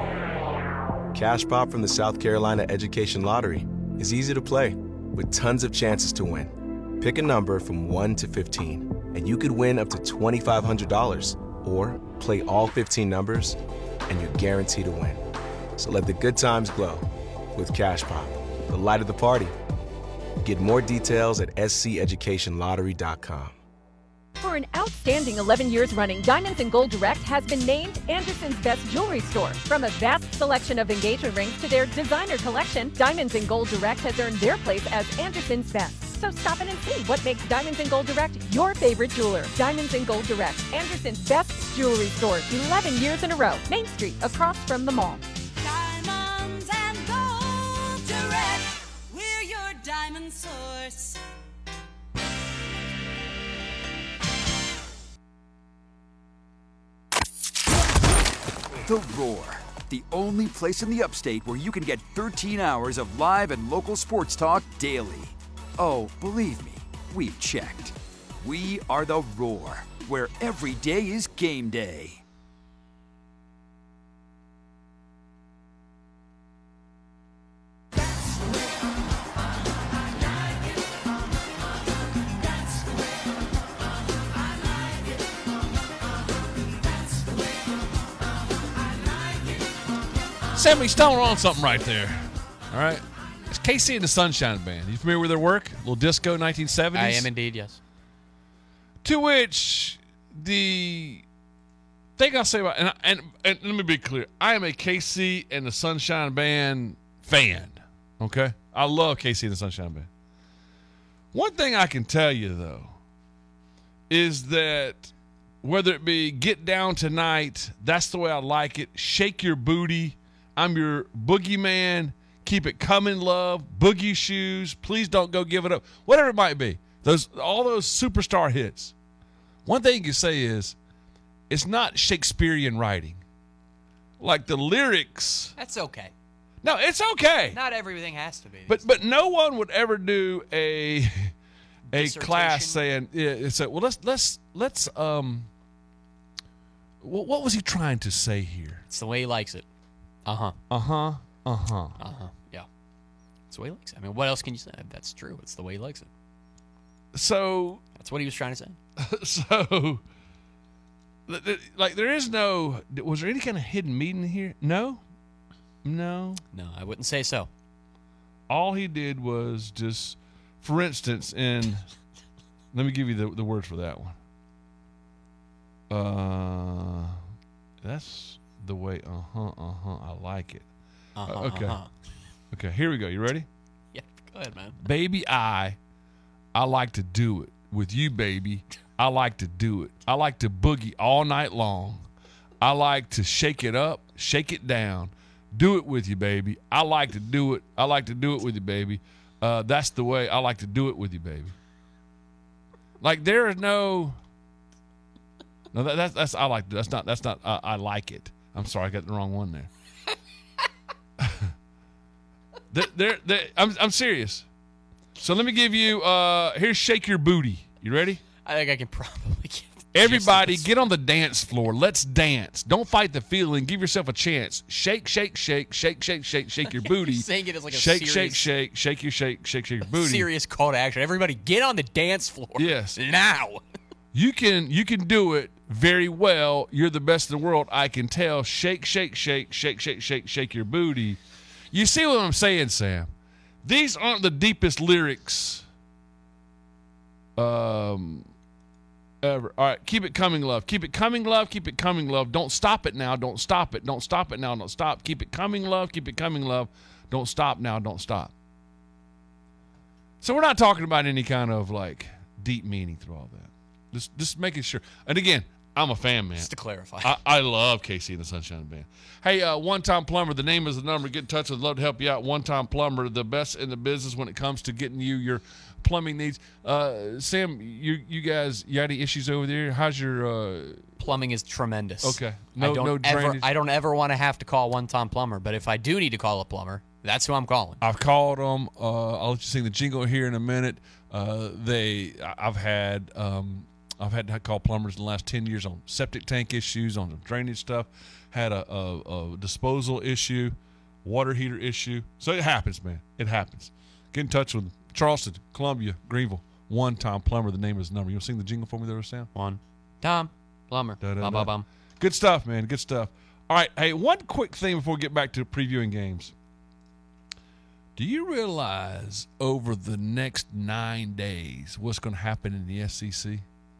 Cash Pop from the South Carolina Education Lottery is easy to play with tons of chances to win. Pick a number from one to fifteen, and you could win up to twenty-five hundred dollars. Or play all fifteen numbers, and you're guaranteed to win. So let the good times glow with Cash Pop, the light of the party. Get more details at s c education lottery dot com. For an outstanding eleven years running, Diamonds and Gold Direct has been named Anderson's best jewelry store. From a vast selection of engagement rings to their designer collection, Diamonds and Gold Direct has earned their place as Anderson's best. So stop in and see what makes Diamonds and Gold Direct your favorite jeweler. Diamonds and Gold Direct, Anderson's best jewelry store, eleven years in a row. Main Street, across from the mall. Diamonds and Gold Direct, we're your diamond source. The Roar, the only place in the upstate where you can get thirteen hours of live and local sports talk daily. Oh, believe me, we've checked. We are The Roar, where every day is game day. Sammy Stone on something right there. All right. It's K C and the Sunshine Band. You familiar with their work? A little disco nineteen seventies? I am indeed, yes. To which the thing I'll say about, and, and, and let me be clear, I am a K C and the Sunshine Band fan. Okay? I love K C and the Sunshine Band. One thing I can tell you, though, is that whether it be Get Down Tonight, That's the Way I Like It, Shake Your Booty, I'm Your Boogeyman, Keep It Coming, Love, Boogie Shoes, Please Don't Go Give It Up, whatever it might be. Those all those superstar hits. One thing you can say is it's not Shakespearean writing. Like the lyrics. That's okay. No, it's okay. Not everything has to be. But but no one would ever do a a class saying, yeah, it's a, well let's let's let's um what, what was he trying to say here? It's the way he likes it. Uh-huh. Uh-huh. Uh-huh. Uh-huh. Yeah. It's the way he likes it. I mean, what else can you say? That's true. It's the way he likes it. So that's what he was trying to say. So like there is no was there any kind of hidden meaning here? No? No. No, I wouldn't say so. All he did was just, for instance, in let me give you the, the words for that one. Uh, that's the way. Uh huh. Uh huh. I like it. Uh-huh, uh, okay. Uh-huh. Okay. Here we go. You ready? Yeah. Go ahead, man. Baby, I, I like to do it with you, baby. I like to do it. I like to boogie all night long. I like to shake it up, shake it down. Do it with you, baby. I like to do it. I like to do it with you, baby. Uh, that's the way I like to do it with you, baby. Like there is no, no. That, that's that's I like. That's not. That's not. Uh, I like it. I'm sorry, I got the wrong one there. there, there, there I'm I'm serious. So let me give you. Uh, here's Shake Your Booty. You ready? I think I can probably get. Everybody, get on the dance floor. Let's dance. Don't fight the feeling. Give yourself a chance. Shake, shake, shake, shake, shake, shake, shake your booty. Saying it as like a shake, serious, shake, shake, shake your shake, shake, shake your booty. Serious call to action. Everybody, get on the dance floor. Yes, now. You can you can do it very well. You're the best in the world. I can tell. Shake, shake, shake, shake, shake, shake, shake your booty. You see what I'm saying, Sam? These aren't the deepest lyrics. Um. Ever. All right, keep it coming, love. Keep it coming, love. Keep it coming, love. Don't stop it now. Don't stop it. Don't stop it now. Don't stop. Keep it coming, love. Keep it coming, love. Don't stop now. Don't stop. So we're not talking about any kind of like deep meaning through all that. Just, just making sure. And again, I'm a fan, man. Just to clarify. I, I love K C and the Sunshine Band. Hey, uh, One Time Plumber, the name is the number. Get in touch with. Love to help you out. One Time Plumber, the best in the business when it comes to getting you your plumbing needs. Uh, Sam, you you guys, you got any issues over there? How's your uh, plumbing is tremendous. Okay, no I don't no ever, drainage. I don't ever want to have to call One Time Plumber, but if I do need to call a plumber, that's who I'm calling. I've called them. Uh, I'll let you sing the jingle here in a minute. Uh, they, I've had, um, I've had to call plumbers in the last ten years on septic tank issues, on the drainage stuff. Had a, a, a disposal issue, water heater issue. So it happens, man. It happens. Get in touch with them. Charleston, Columbia, Greenville. One Time Plumber, the name of his number. You want to sing the jingle for me there, Sam? One Time Plumber. Da-da-da. Bum, bum, bum. Good stuff, man. Good stuff. All right. Hey, one quick thing before we get back to previewing games. Do you realize over the next nine days what's going to happen in the S E C?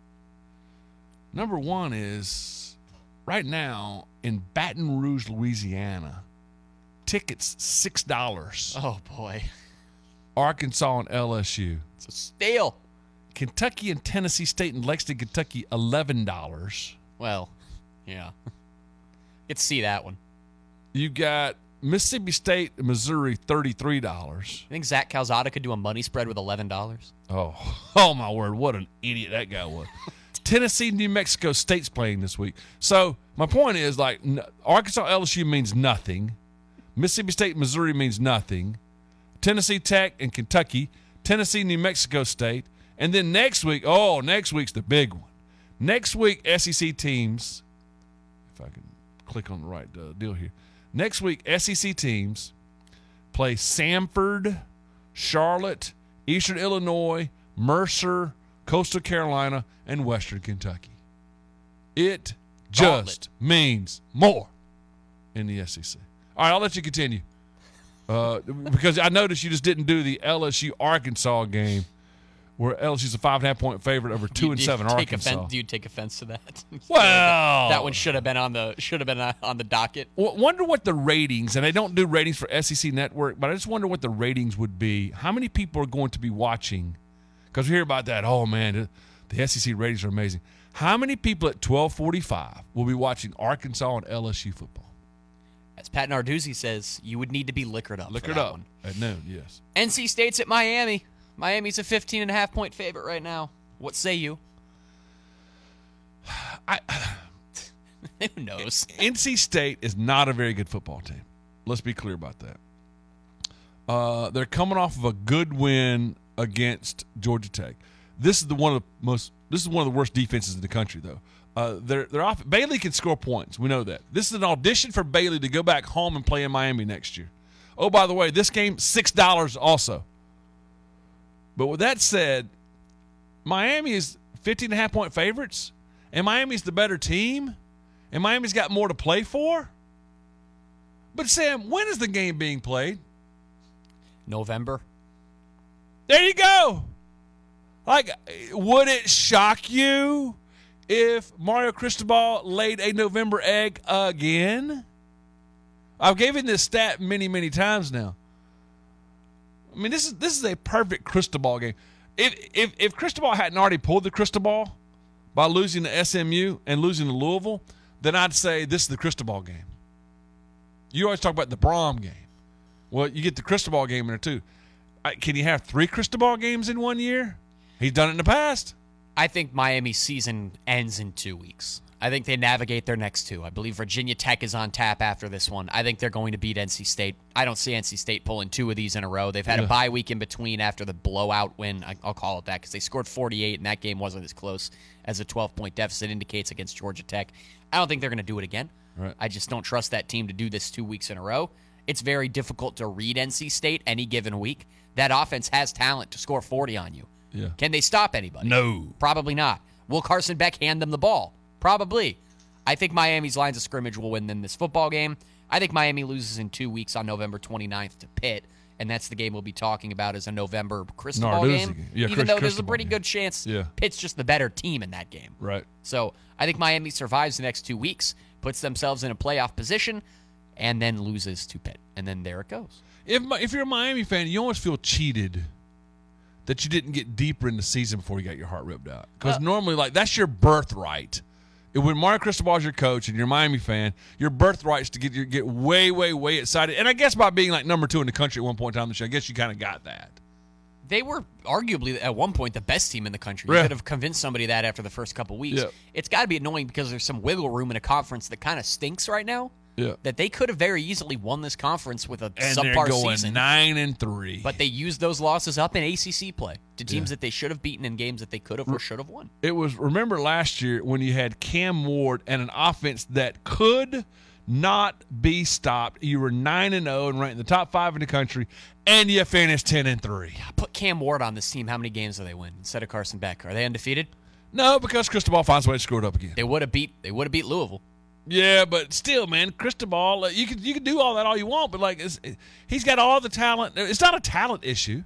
Number one is right now in Baton Rouge, Louisiana, tickets six dollars. Oh, boy. Arkansas and L S U. It's a steal. Kentucky and Tennessee State and Lexington, Kentucky, eleven dollars. Well, yeah. Get to see that one. You got Mississippi State and Missouri, thirty-three dollars. You think Zach Calzada could do a money spread with eleven dollars? Oh, oh my word. What an idiot that guy was. Tennessee, New Mexico State's playing this week. So my point is, like, Arkansas, L S U means nothing. Mississippi State, Missouri means nothing. Tennessee Tech and Kentucky. Tennessee, New Mexico State. And then next week, oh, next week's the big one. Next week, S E C teams, if I can click on the right uh, deal here. Next week, S E C teams play Samford, Charlotte, Eastern Illinois, Mercer, Coastal Carolina, and Western Kentucky. It just means more in the S E C. All right, I'll let you continue. Uh, because I noticed you just didn't do the L S U Arkansas game, where L S U's a five and a half point favorite over two Do you- and do you seven take Arkansas. Offense, do you take offense to that? Well, that one should have been on the should have been on the docket. W- wonder what the ratings, and they don't do ratings for S E C Network, but I just wonder what the ratings would be. How many people are going to be watching? Because we hear about that. Oh man, the S E C ratings are amazing. How many people at twelve forty-five will be watching Arkansas and L S U football? As Pat Narduzzi says, you would need to be liquored up. Liquored for that up one. at noon, yes. N C State's at Miami. Miami's a fifteen and a half point favorite right now. What say you? I, Who knows? N C State is not a very good football team. Let's be clear about that. Uh, they're coming off of a good win against Georgia Tech. This is the one of the most. This is one of the worst defenses in the country, though. Uh, they're they're off. Bailey can score points. We know that. This is an audition for Bailey to go back home and play in Miami next year. Oh, by the way, this game six dollars also. But with that said, Miami is fifteen and a half point favorites, and Miami's the better team, and Miami's got more to play for. But Sam, when is the game being played? November. There you go. Like, would it shock you if Mario Cristobal laid a November egg again? I've given this stat many, many times now. I mean, this is this is a perfect Cristobal game. If if if Cristobal hadn't already pulled the Cristobal by losing to S M U and losing to Louisville, then I'd say this is the Cristobal game. You always talk about the Brom game. Well, you get the Cristobal game in there too. I, can you have three Cristobal games in one year? He's done it in the past. I think Miami's season ends in two weeks. I think they navigate their next two. I believe Virginia Tech is on tap after this one. I think they're going to beat N C State. I don't see N C State pulling two of these in a row. They've had Yeah. a bye week in between after the blowout win. I- I'll call it that because they scored forty-eight, and that game wasn't as close as a twelve-point deficit indicates against Georgia Tech. I don't think they're going to do it again. Right. I just don't trust that team to do this two weeks in a row. It's very difficult to read N C State any given week. That offense has talent to score forty on you. Yeah. Can they stop anybody? No. Probably not. Will Carson Beck hand them the ball? Probably. I think Miami's lines of scrimmage will win them this football game. I think Miami loses in two weeks on November twenty-ninth to Pitt, and that's the game we'll be talking about as a November Cristobal Narduzzi game. game. Yeah, even Chris- though there's a Cristobal pretty game. good chance Yeah. Pitt's just the better team in that game. Right. So I think Miami survives the next two weeks, puts themselves in a playoff position, and then loses to Pitt. And then there it goes. If if you're a Miami fan, you almost feel cheated that you didn't get deeper in the season before you got your heart ripped out. Because Uh, normally, like, that's your birthright. And when Mario Cristobal is your coach and you're a Miami fan, your birthright is to get you get way, way, way excited. And I guess by being like number two in the country at one point in time this year, I guess you kind of got that. They were arguably at one point the best team in the country. You Yeah. could have convinced somebody that after the first couple weeks. Yeah. It's got to be annoying because there's some wiggle room in a conference that kind of stinks right now. Yeah. That they could have very easily won this conference with a And they're subpar going season. nine and three. But they used those losses up in A C C play to teams Yeah. that they should have beaten in games that they could have or should have won. It was, remember last year when you had Cam Ward and an offense that could not be stopped. You were nine and zero and ranked in the top five in the country, and you finished ten and three. Put Cam Ward on this team. How many games do they win instead of Carson Beck? Are they undefeated? No, because Cristobal finds a way to screw it up again. They would have beat. They would have beat Louisville. Yeah, but still, man, Cristobal, like, you can you can do all that all you want, but like it's, he's got all the talent. It's not a talent issue,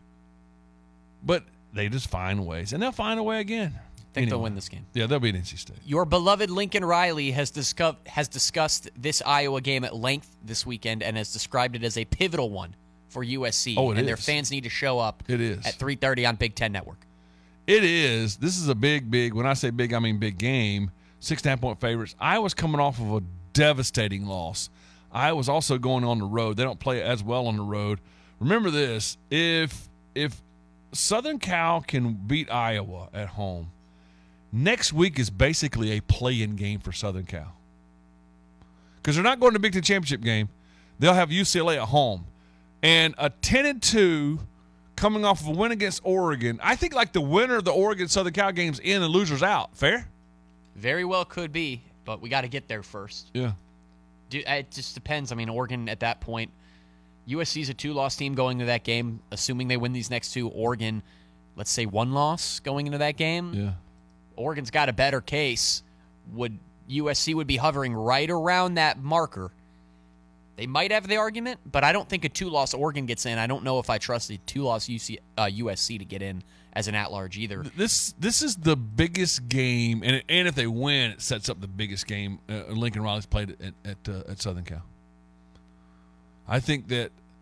but they just find ways, and they'll find a way again. I think they'll win this game. Yeah, they'll beat N C State. Your beloved Lincoln Riley has discussed has discussed this Iowa game at length this weekend and has described it as a pivotal one for U S C. Oh, it and their is. fans need to show up. It is at three thirty on Big Ten Network. It is. This is a big, big. When I say big, I mean big game. Six and a half point favorites. Iowa's coming off of a devastating loss. Iowa's also going on the road. They don't play as well on the road. Remember this: if if Southern Cal can beat Iowa at home, next week is basically a play-in game for Southern Cal. Because they're not going to the Big Ten Championship game. They'll have U C L A at home. And a ten and two coming off of a win against Oregon. I think like the winner of the Oregon-Southern Cal game's in and loser's out. Fair? Very well could be, but we got to get there first. Yeah. Do, it just depends. I mean, Oregon at that point, U S C's a two-loss team going into that game. Assuming they win these next two, Oregon, let's say one loss going into that game. Yeah. Oregon's got a better case. Would U S C would be hovering right around that marker. They might have the argument, but I don't think a two-loss Oregon gets in. I don't know if I trust a two-loss U C, uh, U S C to get in as an at-large either. This this is the biggest game, and and if they win, it sets up the biggest game uh, Lincoln Riley's played at at, uh, at Southern Cal. I think that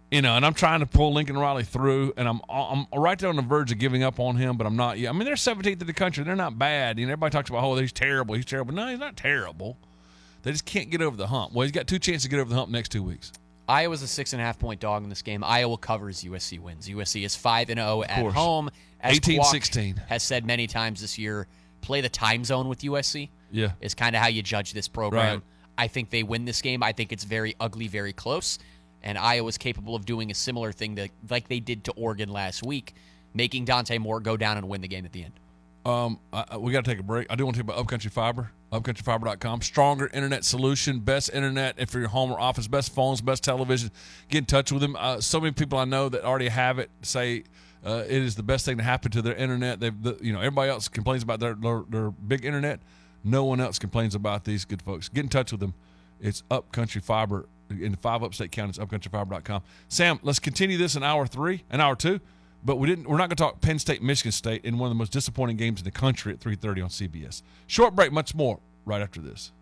You know, and I'm trying to pull Lincoln Riley through, and I'm I'm right there on the verge of giving up on him, but I'm not yet. I mean, they're seventeenth in the country. They're not bad. You know, everybody talks about, oh, he's terrible. He's terrible. No, he's not terrible. They just can't get over the hump. Well, he's got two chances to get over the hump next two weeks. Iowa's a six and a half point dog in this game. Iowa covers. U S C wins. U S C is five and zero at course. home. eighteen sixteen has said many times this year, play the time zone with U S C. Yeah, is kind of how you judge this program. Right. I think they win this game. I think it's very ugly, very close. And Iowa's capable of doing a similar thing that, like they did to Oregon last week, making Dante Moore go down and win the game at the end. Um, I, we got to take a break. I do want to talk about Upcountry Fiber, upcountry fiber dot com. Stronger internet solution, best internet if you're your home or office, best phones, best television. Get in touch with them. Uh, so many people I know that already have it say uh, it is the best thing to happen to their internet. They've, the, you know, everybody else complains about their, their their big internet. No one else complains about these good folks. Get in touch with them. It's Upcountry Fiber. In five upstate counties, upcountry fiber dot com. Sam, let's continue this in hour three, an hour two, but we didn't. We're not going to talk Penn State, Michigan State in one of the most disappointing games in the country at three thirty on C B S. Short break, much more right after this.